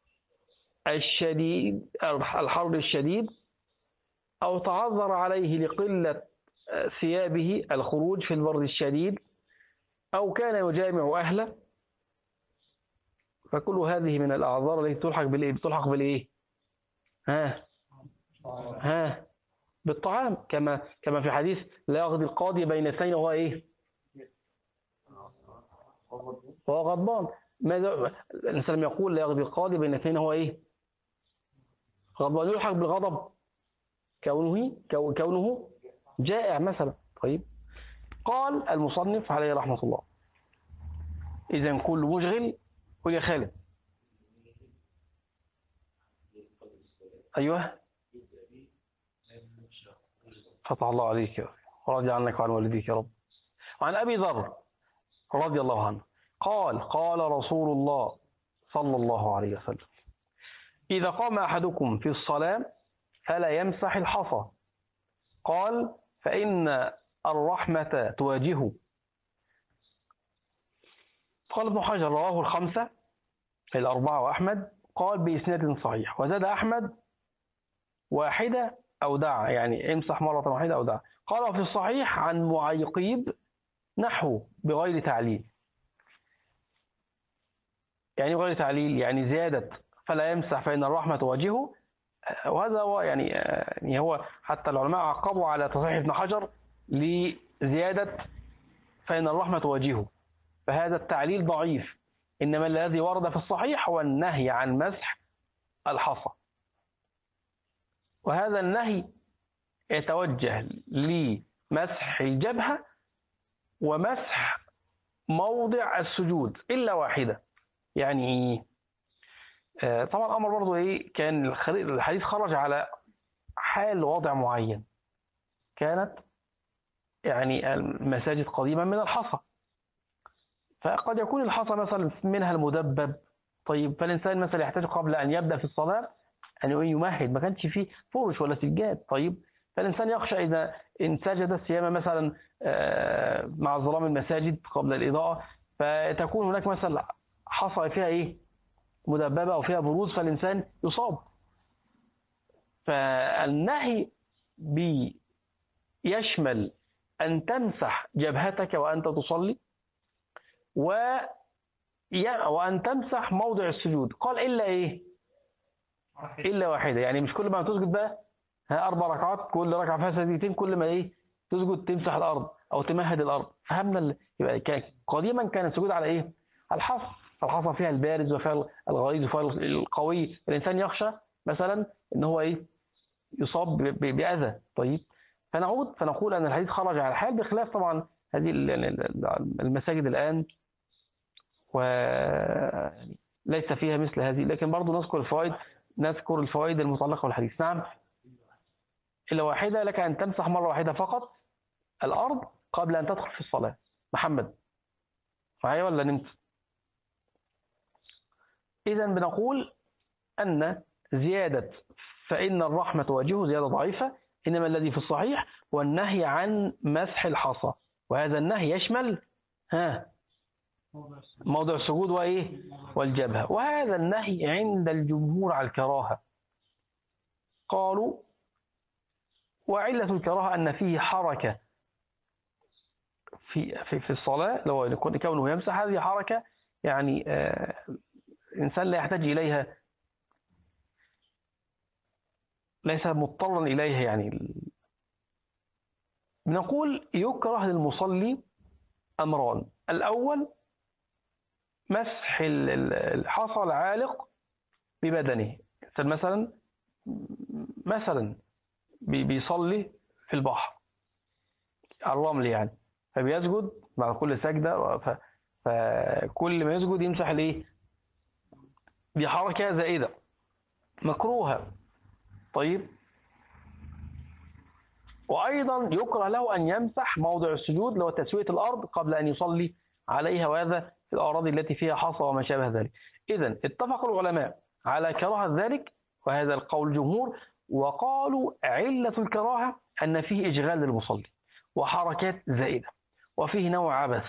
الشديد أو تعذر عليه لقلة ثيابه الخروج في البرد الشديد أو كان يجامع أهله، فكل هذه من الأعذار التي بتلحق بالإيه؟ بالطعام، كما في حديث: لا يقضي القاضي بين اثنين وهو وهو غضبان. ماذا الإنسان يقول؟ لا يقضي القاضي بين اثنين وهو غضبان، يلحق بالغضب كونه جائع مثلا. طيب، قال المصنف عليه رحمة الله: إذن كل مشغل. قل يا خالد. أيوه، فتح الله عليك ورضي عنك وعن والديك يا رب. وعن أبي ذر رضي الله عنه قال رسول الله صلى الله عليه وسلم: إذا قام أحدكم في الصلاة فلا يمسح الحصى، قال: فإن الرحمة تواجهه. قال ابن حجر: رواه الخمسة الأربعة وأحمد، قال بإسناد صحيح. وزاد أحمد: واحدة أو دع، يعني امسح مرة واحدة أو دع. قال في الصحيح عن معيقيب نحو بغير تعليل. يعني غير تعليل يعني زيادة فلا يمسح فإن الرحمة تواجهه، وهذا هو يعني هو حتى العلماء عقبوا على تصحيح ابن حجر لزيادة فإن الرحمة تواجهه، فهذا التعليل ضعيف. إنما الذي ورد في الصحيح هو النهي عن مسح الحصى، وهذا النهي يتوجه لمسح الجبهة ومسح موضع السجود إلا واحدة. يعني طبعا أمر برضو إيه، كان الحديث خرج على حال وضع معين. كانت يعني المساجد قديما من الحصى، فقد يكون الحصى مثلا منها المدبب. طيب فالإنسان مثلا يحتاج قبل أن يبدأ في الصلاة أن يمهد، ما كانش فيه فرش ولا سجاد. طيب فالإنسان يخشى إذا إن سجد سيما مثلا مع ظلام المساجد قبل الإضاءة، فتكون هناك مثلا حصى فيها إيه مدببة أو فيها بروز، فالإنسان يصاب. فالنهي بيشمل أن تمسح جبهتك وأنت تصلي، وأن تمسح موضع السجود. قال إلا إيه؟ إلا واحدة. يعني مش كل ما تسجد بقى 4 ركعات كل ركعة فيها سجدتين، كل ما إيه تسجد تمسح الأرض أو تمهد الأرض. فهمنا يبقى قديما كان السجود على إيه؟ على الحصى. فالحصى فيها البارز وفيها الغليظ وفيها القوي، الإنسان يخشى مثلا إن هو إيه يصاب بأذى. طيب فنقول أن الحديث خرج على الحال، بخلاف طبعا هذه المساجد الآن وليس فيها مثل هذه. لكن برضو نذكر الفوائد المتعلقة بالحديث. نعم، إلا واحدة، لك أن تمسح مرة واحدة فقط الأرض قبل أن تدخل في الصلاة. محمد معايا ولا نمت؟ إذا بنقول أن زيادة فإن الرحمة تواجهه زيادة ضعيفة، إنما الذي في الصحيح هو النهي عن مسح الحصى، وهذا النهي يشمل موضع السجود وإيه والجبهة. وهذا النهي عند الجمهور على الكراهة. قالوا وعلة الكراهة أن فيه حركة في الصلاة، لو كونه يمسح هذه حركة يعني الإنسان لا يحتاج إليها، ليس مضطرا إليها. يعني بنقول يكره للمصلي أمران: الأول مسح الحصى العالق ببدنه. مثلا بيصلي في البحر الرمل يعني، فبيسجد بعد كل سجدة، فكل ما يسجد يمسح الايه، دي حركة زائدة مكروهة. طيب وأيضا يكره له أن يمسح موضع السجود لو تسوية الأرض قبل أن يصلي عليها، وهذا في الأراضي التي فيها حصى وما شابه ذلك. إذن اتفق العلماء على كراهة ذلك، وهذا القول الجمهور. وقالوا علة الكراهة أن فيه إشغال للمصلي وحركات زائدة، وفيه نوع عبث،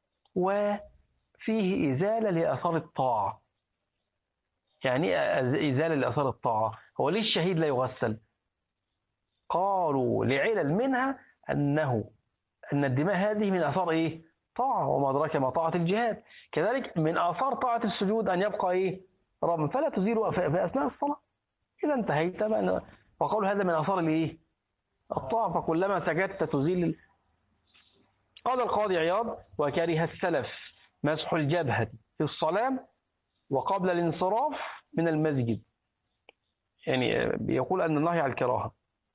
وفيه إزالة لأثار الطاعة. يعني إزالة لأثار الطاعة. هو ليه الشهيد لا يغسل؟ قالوا لعلل منها أن الدماء هذه من أثار إيه؟ طاعة، وما أدراك ما طاعة الجهاد. كذلك من آثار طاعة السجود أن يبقى إيه؟ رغم، فلا تزيل في أثناء الصلاة. إذا انتهيت بقى. وقالوا هذا من آثار الإيه؟ الطاعة، فكلما سجدت تزيل. قال القاضي عياض: وكره السلف مسح الجبهة في الصلاة وقبل الانصراف من المسجد. يعني بيقول أن النهي على الكراهة.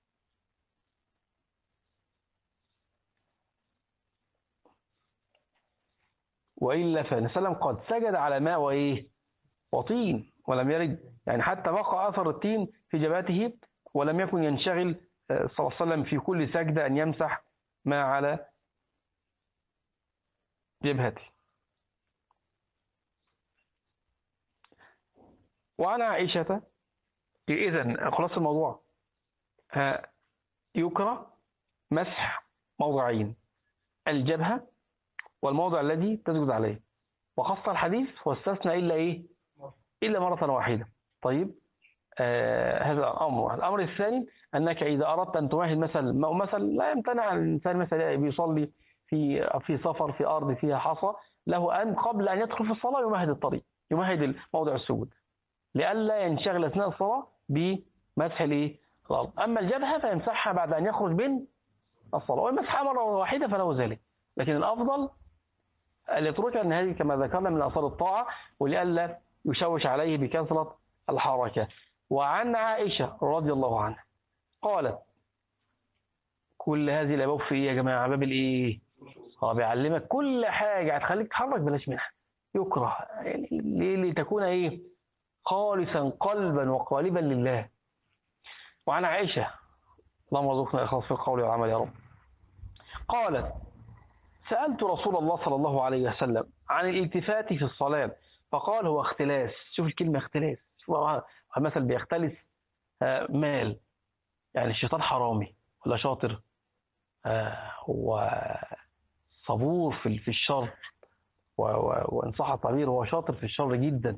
وإلا فالنبي صلى الله عليه وسلم قد سجد على ماء وإيه وطين ولم يرد، يعني حتى بقى أثر الطين في جبهته، ولم يكن ينشغل صلى الله عليه وسلم في كل سجدة أن يمسح ما على جبهته. وعن عائشة، إذن خلاص الموضوع، يكره مسح موضعين: الجبهة والموضع الذي تسجد عليه. وخص الحديث واستثنى إلا إيه؟ إلا مرة واحدة. طيب هذا أمر. الأمر الثاني أنك إذا أردت أن تمهد مثلا لا يمتنع الإنسان مثلا بيصلي في سفر في أرض فيها حصى، له أن قبل أن يدخل في الصلاة يمهد الطريق، يمهد موضع السجود، لئلا ينشغل أثناء الصلاة بمسح الأرض. أما الجبهة فيمسحها بعد أن يخرج من الصلاة، ويمسحها مرة واحدة فله ذلك. لكن الأفضل أن يتركها، أن هذه كما ذكرنا من آثار الطاعة، ولئلا يشوش عليه بكثرة الحركة. وعن عائشة رضي الله عنها قالت: كل هذه الأبواب في إيه يا جماعة؟ باب الإيه؟ بيعلمك كل حاجة هتخليك تتحرك بلاش منها. يكره يعني لتكون إيه؟ خالصا قلبا وقالبا لله. وعن عائشة، اللهم ارزقنا الإخلاص في القول والعمل يا رب، قالت: سألت رسول الله صلى الله عليه وسلم عن الالتفات في الصلاة فقال: هو اختلاس. شوف الكلمة اختلاس، شوف مثلا بيختلس مال، يعني الشيطان حرامي ولا شاطر؟ هو صبور في الشر، وإن صح التعبير هو شاطر في الشر جدا.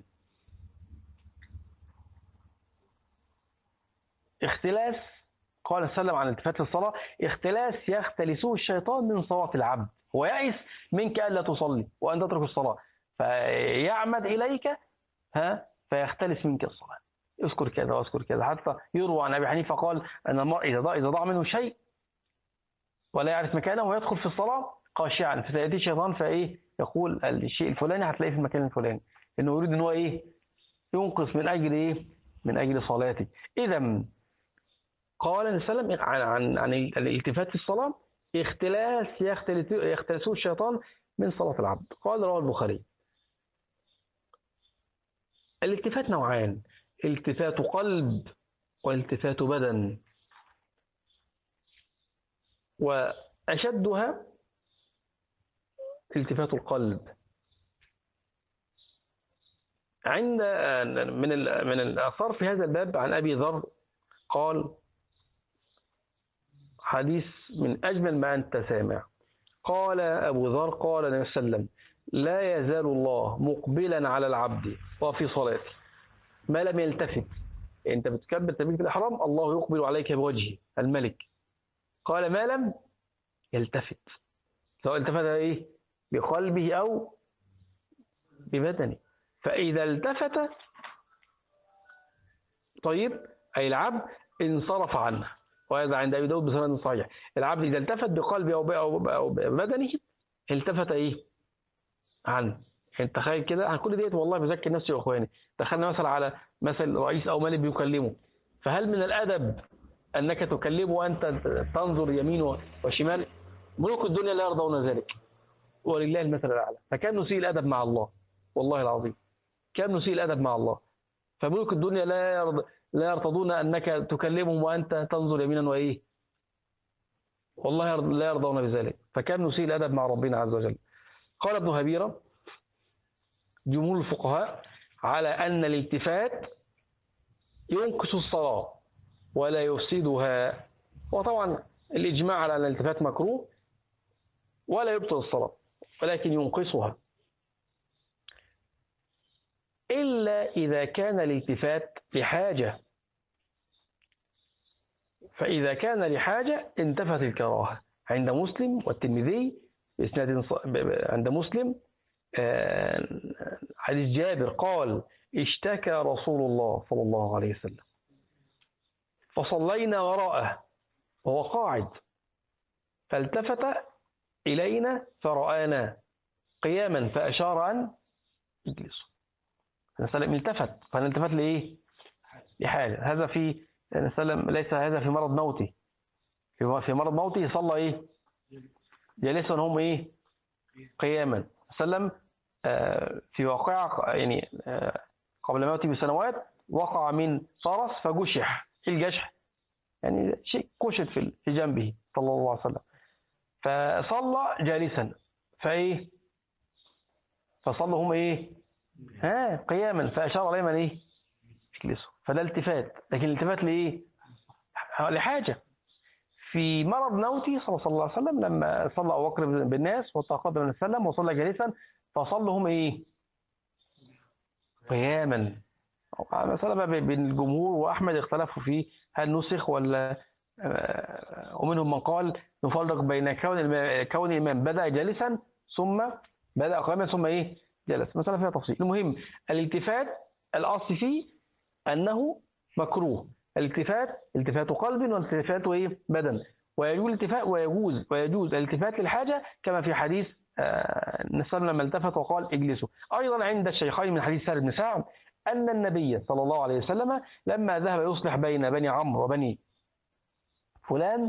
اختلاس، قال السلام عن التفات الصلاة: اختلاس يختلسه الشيطان من صلاة العبد، هو يئس منك ألا تصلي وأن تترك الصلاة فيعمد إليك فيختلس منك الصلاة، اذكر كذا واذكر كذا، حتى يروى عن أبي حنيفة قال أن المرء إذا ضاع منه شيء ولا يعرف مكانه ويدخل في الصلاة خاشعا فسيأتي الشيطان يقول الشيء الفلاني هتلاقيه في المكان الفلاني، إنه يريد إن هو ينقص من أجل من أجل صلاته. إذا قال النبي صلى الله عليه وسلم عن الالتفات في الصلاة: اختلاس يختلسه الشيطان من صلاة العبد. قال رواه البخاري. الالتفات نوعان: التفات قلب والتفات بدن، وأشدها التفات القلب. عند من الآثار في هذا الباب عن أبي ذر قال: حديث من أجمل ما أنت سامع. قال أبو ذر قال النبي صلى الله عليه وسلم: لا يزال الله مقبلا على العبد وفي صلاته ما لم يلتفت. أنت بتكبر تكبيرة الإحرام الله يقبل عليك بوجهه الملك. قال ما لم يلتفت، سواء التفت بقلبه أو ببدنه. فإذا التفت طيب أي العبد انصرف عنه، وهذا عند أبي داود بسند صحيح. العبد إذا التفت بقلبه أو ببدنه التفت عنه. انت تخيل كده، عن كل ديت والله بذكر نفسي واخواني. دخلنا مثلا على مثل رئيس او مالك بيكلمه، فهل من الادب انك تكلمه وانت تنظر يمين وشمال؟ ملوك الدنيا لا يرضون ذلك، ولله المثل الاعلى. فكان نسيء الادب مع الله، والله العظيم كان نسيء الادب مع الله. فملوك الدنيا لا يرتضون انك تكلمهم وانت تنظر يمينا والله لا يرضون بذلك. فكان نسيء الادب مع ربنا عز وجل. قال ابن هبيرة: جمهور الفقهاء على أن الالتفات ينقص الصلاة ولا يفسدها. وطبعا الإجماع على أن الالتفات مكروه ولا يبطل الصلاة ولكن ينقصها، إلا إذا كان الالتفات لحاجة. فإذا كان لحاجة انتفت الكراهة. عند مسلم والترمذي عند مسلم حديث جابر قال: اشتكى رسول الله صلى الله عليه وسلم فصلينا وراءه وهو قاعد فالتفت إلينا فرآنا قياما فأشار أن اجلسوا. فنسلم التفت، فنلتفت لإيه؟ لحاجة. هذا في نسلم ليس هذا في مرض موته. في مرض موته صلى جالسا هم قياما. سلم في واقع قبل موته بسنوات وقع من فرس فجشح. الجشح يعني شيء كشف في جنبه صلى الله عليه وسلم، فصلى جالسا فصلوا هم قياما فأشار عليهم أن اجلسوا. فده التفات، لكن الالتفات لحاجة. في مرض موته صلى الله عليه وسلم لما صلى أبو بكر بالناس وتقدم النبي صلى الله عليه وسلم وصلى جالسا فصلوا هم قياما. مسألة بين الجمهور وأحمد اختلفوا فيه هل نسخ ولا ومنهم من قال نفرق بين كون الإمام بدأ جالسا ثم بدأ قياما ثم جلس. مسألة فيها تفصيل. المهم الالتفات الأصل فيه أنه مكروه. التفات قلب والتفات بدن، ويجوز الالتفات ويجوز الالتفات للحاجة كما في حديث النبي لما التفت وقال اجلسوا. أيضا عند الشيخين من حديث سهل بن سعد أن النبي صلى الله عليه وسلم لما ذهب يصلح بين بني عمرو وبني فلان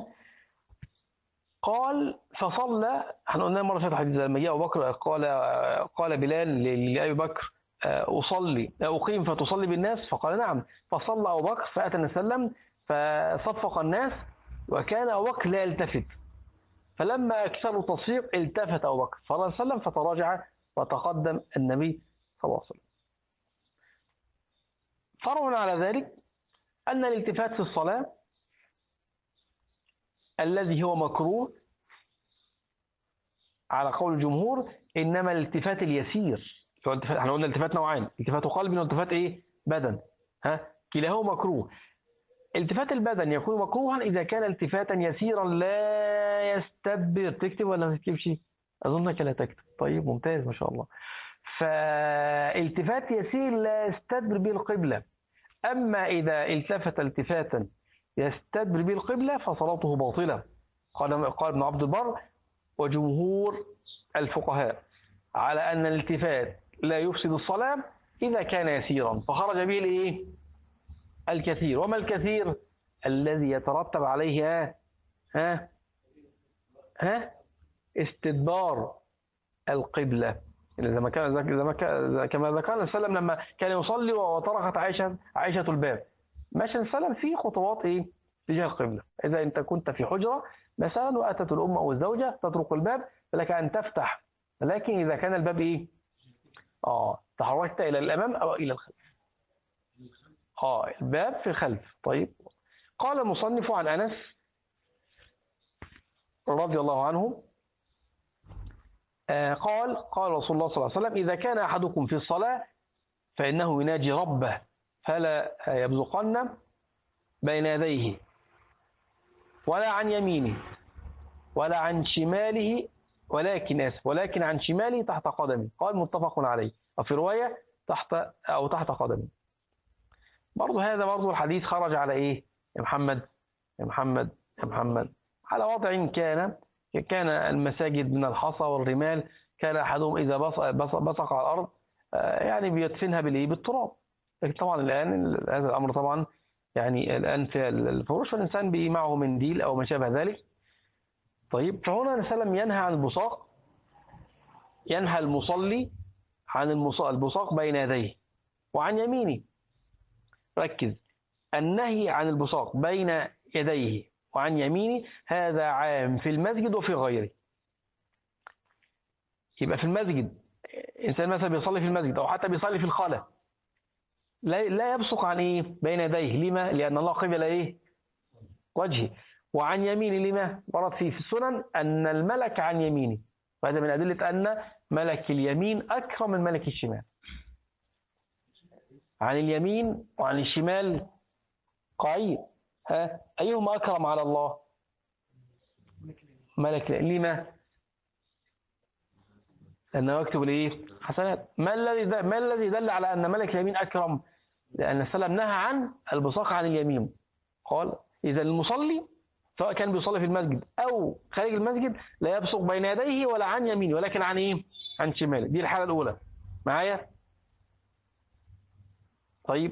قال فصلى. احنا قلنا مرة فاتت حديث لما جاء أبو بكر قال بلال لأبي بكر أصلي أقيم فتصلي بالناس؟ فقال نعم. فصلى أبو بكر فأتى النبي صلى الله عليه وسلم فصفق الناس وكان أبو بكر لا يلتفت، فلما أكثروا تصفيق التفت أبو بكر صلى الله عليه وسلم فتراجع وتقدم النبي صلى الله عليه وسلم. فرعا على ذلك أن الالتفات في الصلاة الذي هو مكروه على قول الجمهور إنما الالتفات اليسير. احنا قلنا الالتفات نوعين، التفات قلب والتفات ايه بدن، كلاهما مكروه. التفات البدن يكون مكروها إذا كان التفاتا يسيرا لا يستدبر. تكتب ولا ما تكتبش؟ أظنك لا تكتب. طيب ممتاز ما شاء الله. فالتفات يسير لا يستدبر به القبلة. أما إذا التفت التفاتا يستدبر به القبلة فصلاته باطلة. قال ابن عبد البر وجمهور الفقهاء على أن الالتفات لا يفسد الصلاة إذا كان يسيرا، فخرج به الايه الكثير. وما الكثير؟ الذي يترتب عليه استدبار القبلة، كما ذكرنا السلام لما كان يصلي وطرقت عائشة الباب، ماشي السلام في خطوات ايه تجاه القبلة. إذا أنت كنت في حجرة مثلا وأتت الأم أو الزوجة تطرق الباب فلك أن تفتح، لكن إذا كان الباب ايه تحركت إلى الأمام أو إلى الخلف. الباب في الخلف. طيب قال المصنف عن أنس رضي الله عنه قال رسول الله صلى الله عليه وسلم إذا كان أحدكم في الصلاة فإنه يناجي ربه فلا يبزقن بين يديه ولا عن يمينه ولا عن شماله ولكن عن شماله تحت قدمه. قال متفق عليه، وفي رواية تحت قدمه. هذا الحديث خرج على ايه يا محمد على وضع كان المساجد من الحصى والرمال، كان احدهم اذا بصق على الارض يعني بيدفنها بالتراب. لكن طبعا الان هذا الامر طبعا يعني الان في الفروش فالانسان بي معه منديل او ما شابه ذلك. طيب فهنا النبي صلى الله عليه وسلم ينهى عن البصاق، ينهى المصلي عن البصاق بين يديه وعن يمينه. ركز، النهي عن البصاق بين يديه وعن يمينه هذا عام في المسجد وفي غيره. يبقى في المسجد إنسان مثلا بيصلي في المسجد أو حتى بيصلي في الخلاء لا يبصق عن إيه بين يديه. لما؟ لأن الله قبل إيه وجهه. وعن يمينه لما؟ ورد في السنن أن الملك عن يمينه، وهذا من أدلة أن ملك اليمين أكرم من ملك الشمال. عن اليمين وعن الشمال قعيد، أيهما أكرم على الله؟ ملك. لما؟ لأنه يكتب الإيه حسنات. ما الذي دل على أن ملك اليمين أكرم؟ لأن السلام نهى عن البصاق عن اليمين. قال إذا المصلي سواء كان بيصلي في المسجد أو خارج المسجد لا يبصق بين يديه ولا عن يمينه، ولكن عن إيه؟ عن شماله. دي الحالة الأولى معايا. طيب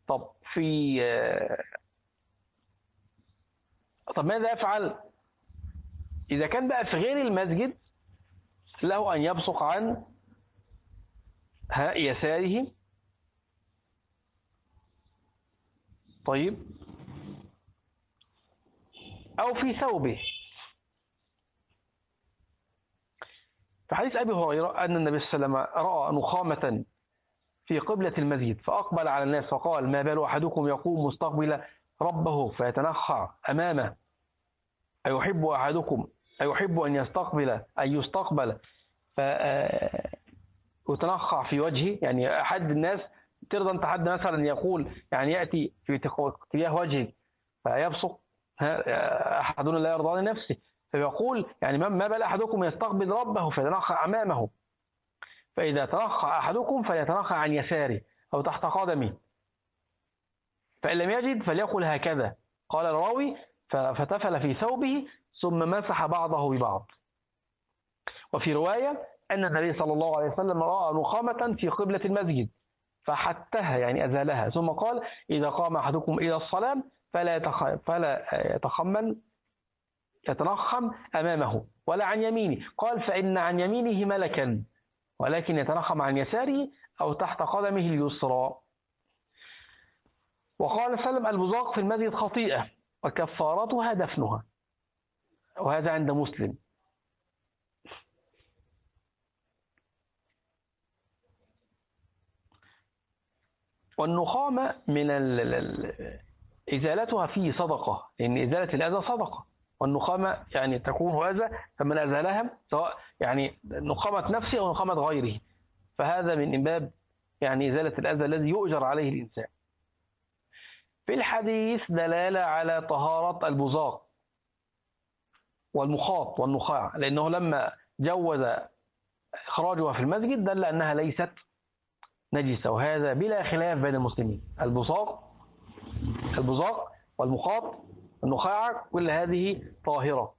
طب ماذا أفعل إذا كان بقى في غير المسجد؟ له أن يبصق عن يساره. طيب أو في ثوبه. في حديث أبي هريرة أن النبي صلى الله عليه وسلم رأى نخامة في قبلة المسجد فأقبل على الناس فقال ما بال أحدكم يقوم مستقبل ربه فيتنخع أمامه أيحب أحدكم أن يستقبل ويتنخع في وجهه. يعني أحد الناس ترضى أنت حد مثلا يقول يعني يأتي في اتجاه وجهه فيبصق، أحدنا لا يرضى لنفسه فيقول يعني ما بال أحدكم يستقبل ربه فيتنخع أمامه. فإذا تنخع أحدكم فليتنخع عن يساره أو تحت قدمه، فإن لم يجد فليقل هكذا. قال الراوي فتفل في ثوبه ثم مسح بعضه ببعض. وفي رواية أن النبي صلى الله عليه وسلم رأى نخامة في قبلة المسجد فحتها يعني أزالها، ثم قال إذا قام أحدكم إلى الصلاة فلا يتنخم أمامه ولا عن يمينه. قال فإن عن يمينه ملكا ولكن يتنخم عن يساره أو تحت قدمه اليسرى. وقال سلم البزاق في المسجد خطيئة وكفارتها دفنها، وهذا عند مسلم. والنخامة من إزالتها فيه صدقة، لأن إزالة الأذى صدقة، والنخامة يعني تكون أذى، فمن أزالها سواء يعني نخامة نفسه أو نخامة غيره، فهذا من باب يعني إزالة الأذى الذي يؤجر عليه الإنسان. في الحديث دلالة على طهارة البزاق والمخاط والنخاع، لأنه لما جوز إخراجها في المسجد دل أنها ليست نجسة، وهذا بلا خلاف بين المسلمين. البزاق والمخاط والنخاع كل هذه طاهرة.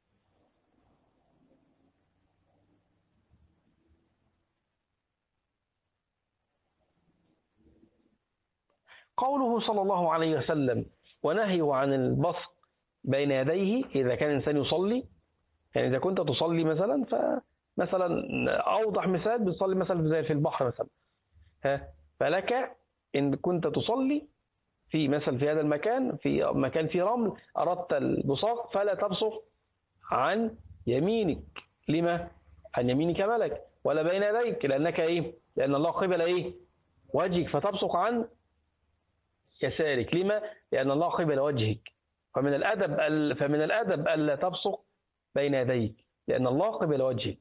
قوله صلى الله عليه وسلم ونهيه عن البصق بين يديه إذا كان الإنسان يصلي، يعني إذا كنت تصلي مثلا، فمثلا أوضح مثال بتصلي مثلا زي في البحر مثلا، فلك إن كنت تصلي في مثل في هذا المكان، في مكان فيه رمل، أردت البصاق فلا تبصق عن يمينك. لما؟ عن يمينك ملك، ولا بين يديك، لأنك إيه؟ لأن الله قبل إيه؟ وجهك، فتبصق عن يسارك. لما؟ لأن الله قبل وجهك. فمن الأدب ألا تبصق بين يديك، لأن الله قبل وجهك،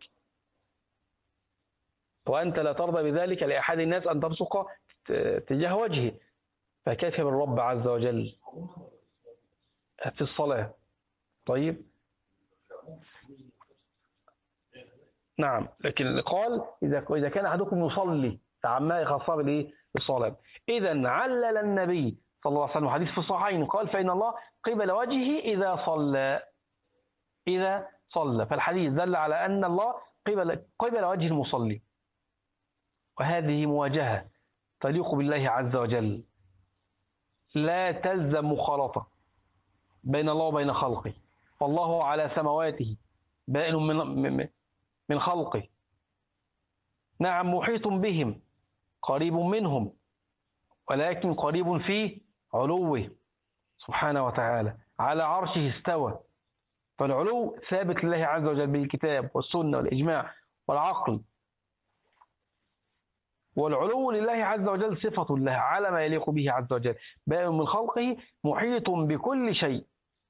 وأنت لا ترضى بذلك لأحد الناس أن تبصق تجاه وجهه، فكيف بالرب عز وجل في الصلاة؟ طيب نعم، لكن قال إذا كان أحدكم يصلي تعمى يخصها بالإيه؟ بالصلاة. إذا علل النبي صلى الله عليه وسلم حديث في الصحيحين قال فإن الله قبل وجهه إذا صلى، فالحديث دل على أن الله قبل وجه المصلي، وهذه مواجهة تليق بالله عز وجل، لا تلزم مخالطة بين الله وبين خلقه، فالله على سمواته بائن من خلقه، نعم محيط بهم قريب منهم، ولكن قريب في علوه سبحانه وتعالى، على عرشه استوى، فالعلو ثابت لله عز وجل بالكتاب والسنة والإجماع والعقل، والعلو لله عز وجل صفة الله على ما يليق به عز وجل، بائن من خلقه محيط بكل شيء.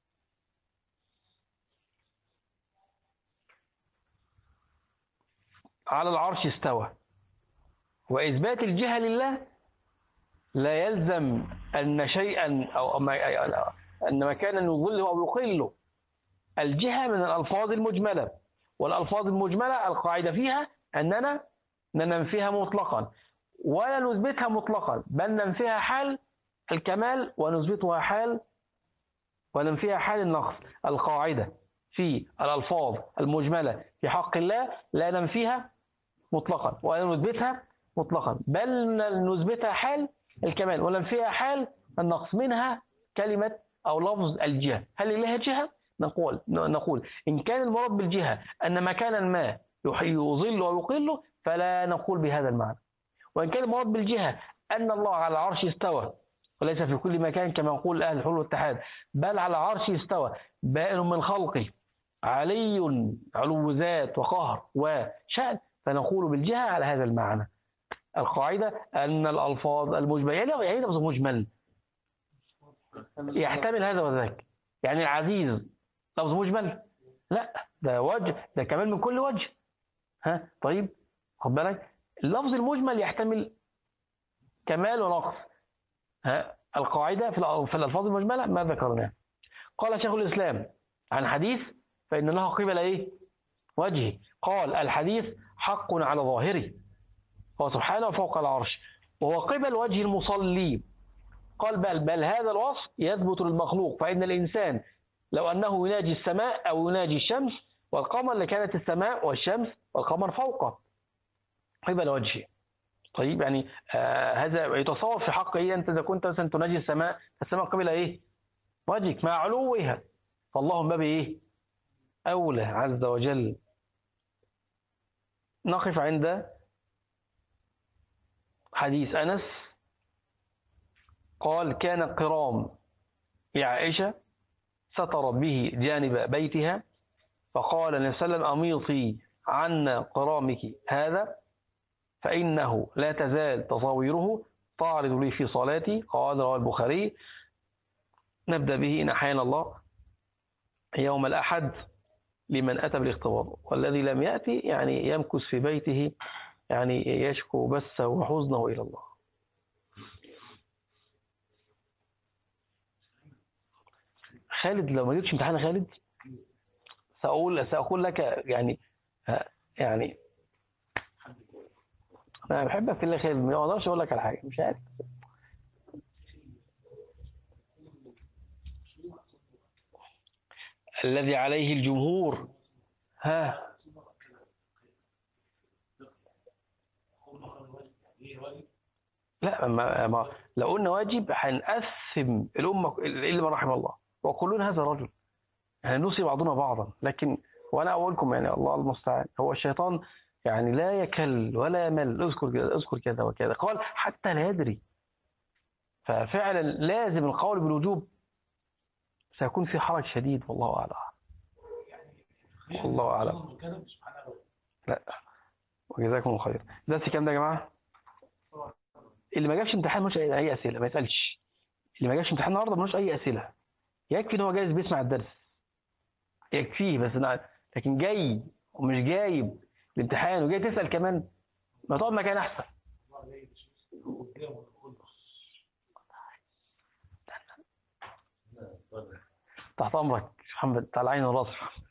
على العرش استوى. وإثبات الجهة لله لا يلزم أن شيئا أو أن مكانا يظله أو يقله. الجهة من الألفاظ المجملة، والألفاظ المجملة القاعدة فيها أننا ننفيها مطلقا ولا نثبتها مطلقا، بل ننفيها حال الكمال ونثبتها حال وننفيها حال النقص. القاعدة في الألفاظ المجملة في حق الله لا ننفيها مطلقا ولا نثبتها مطلقا، بل نثبتها حال الكمال وننفيها حال النقص. منها كلمة أو لفظ الجهة. هل لله جهة؟ نقول إن كان المراد بالجهة أن مكانا ما يظل ويقله فلا نقول بهذا المعنى، وإن كان المراد بالجهة أن الله على العرش استوى وليس في كل مكان كما يقول أهل الحلول والاتحاد، بل على العرش استوى بائن من خلقه علي علو ذات وقهر وشأن، فنقول بالجهة على هذا المعنى. القاعدة أن الألفاظ المجملة يعني لفظ مجمل يحتمل هذا وذاك، يعني العزيز لفظ مجمل؟ لا، ده وجه، ده كمان من كل وجه. طيب خد بالك، اللفظ المجمل يحتمل كمال ونقص. القاعدة في الألفاظ المجملة ما ذكرناه. قال شيخ الإسلام عن حديث فإن الله قبل إيه؟ وجهه، قال الحديث حق على ظاهره، هو سبحانه فوق العرش وهو قبل وجه المصلي. قال بل هذا الوصف يثبت للمخلوق، فإن الإنسان لو أنه يناجي السماء أو يناجي الشمس والقمر لكانت السماء والشمس والقمر فوقه قبل وجهه. طيب يعني هذا يتصور في حق إيه؟ أنت إذا كنت مثلا تناجي السماء قبل إيه؟ وجهك مع علوها، فالله من باب إيه؟ أولى عز وجل. نقف عند حديث أنس قال كان قرام لعائشة ستر به جانب بيتها، فقال النبي صلى الله عليه وسلم أميطي عنا قرامك هذا فإنه لا تزال تصاويره تعرض لي في صلاتي. قال رواه البخاري. نبدأ به إن أحيانا الله يوم الأحد لمن أتى بالاختبار، والذي لم يأتي يعني يمكث في بيته يعني يشكو بثه وحزنه إلى الله. خالد لو ما جبتش امتحان خالد سأقول لك يعني أنا بحبك في الله خالد، ما أقدرش أقول لك على حاجة مش عارف. الذي عليه الجمهور لا ما لو قلنا واجب هنقسم الأمة إلا من رحم الله، وكلون هذا رجل يعني نوصي بعضنا بعضا. لكن وأنا أقول لكم يعني الله المستعان، هو الشيطان يعني لا يكل ولا يمل، اذكر كذا وكذا، قال حتى لا يدري. ففعلا لازم القول بالوجوب سيكون في حرج شديد، والله أعلم. والله أعلم. لا وجزاكم الله خير. درس كام ده يا جماعة؟ اللي ما جابش امتحان ملوش أي أسئلة، ما يسألش. اللي ما جابش امتحان النهارده ملوش أي أسئلة، يكفي إن هو جالس بيسمع الدرس يكفيه. بس لكن جاي ومش جايب الامتحان وجاي تسأل كمان، ما تقعد مكان أحسن. تحت أمرك محمد، على عين وراسي.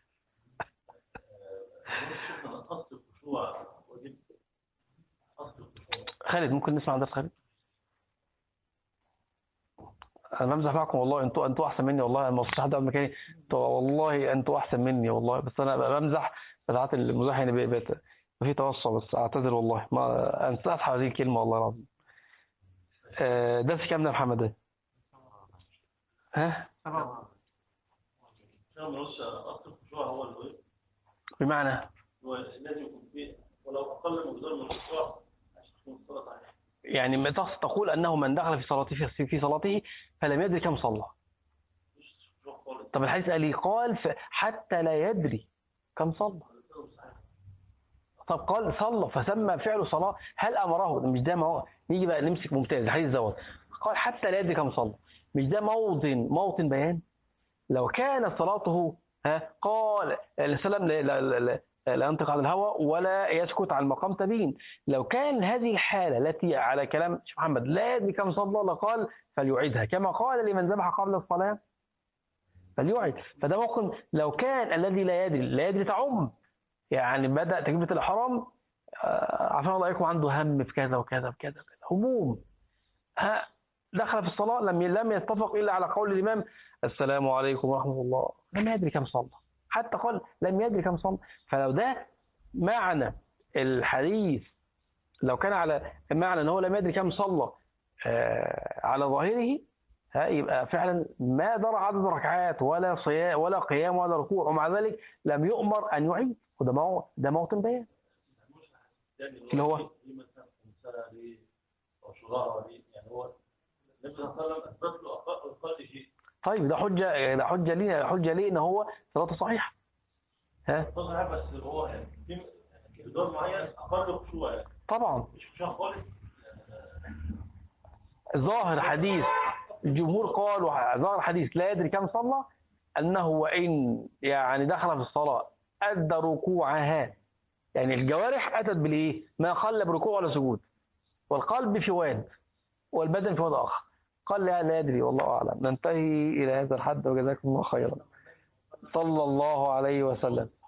خالد ممكن نسمع درس خالد؟ انا بمزح معكم والله، انتوا احسن مني والله. انا ما وصلتش حد مكاني، والله انتوا احسن مني والله. بس انا بمزح ساعات المزاح يعني في توسع، بس اعتذر والله، ما انسى هذه الكلمه والله العظيم. درس كام ده يا محمد؟ بمعنى لازم يكون فيه ولو اقل مقدار من الخشوع عشان تكون الصلاه صحيحه. يعني تقول انه من دخل في صلاته فلم يدري كم صلى. طب الحديث قال لي قال حتى لا يدري كم صلى. طب قال صلى فسمى فعل صلاه، هل امره؟ مش ده ما هو نيجي بقى نمسك ممتاز الحديث دوت. قال حتى لا يدري كم صلى، مش ده موطن بيان؟ لو كانت صلاته قال السلام لا ينطق عن الهوى ولا يسكت عن مقام تبين. لو كان هذه الحالة التي على كلام محمد لا يدري كم صلى لقال فليعيدها، كما قال لمن ذبح قبل الصلاة فليعيد. فده ممكن لو كان الذي لا يدري تعم، يعني بدأ تكبيرة الإحرام عفوا الله عليكم عنده هم في كذا وكذا وكذا هموم، دخل في الصلاة لم يتفق إلا على قول الإمام السلام عليكم ورحمة الله، لم يدري كم صلى، حتى قال لم يدري كم صلى. فلو ده معنى الحديث، لو كان على معنى أنه لم يدري كم صلى على ظاهره، يبقى فعلا ما درى عدد ركعات ولا صيام ولا قيام ولا ركوع، ومع ذلك لم يؤمر أن يعيد. وده ده موطن بيان اللي هو يعني هو النبي صلى الله عليه وسلم اثبت له اقل شيء. طيب ده حجه ليه ان هو صلاته صحيحه. صحيح، بس هو يعني في مقدار معين اقل خشوع يعني. طبعا مش خشوع خالص. ظاهر حديث الجمهور قال، ظاهر حديث لا يدري كم صلى انه وان يعني دخل في الصلاه ادى ركوعها، يعني الجوارح اتت بالايه؟ ما قل بركوع ولا سجود، والقلب في واد والبدن في واد اخر. قال لا يدري والله اعلم. ننتهي الى هذا الحد وجزاكم الله خيرا. صلى الله عليه وسلم.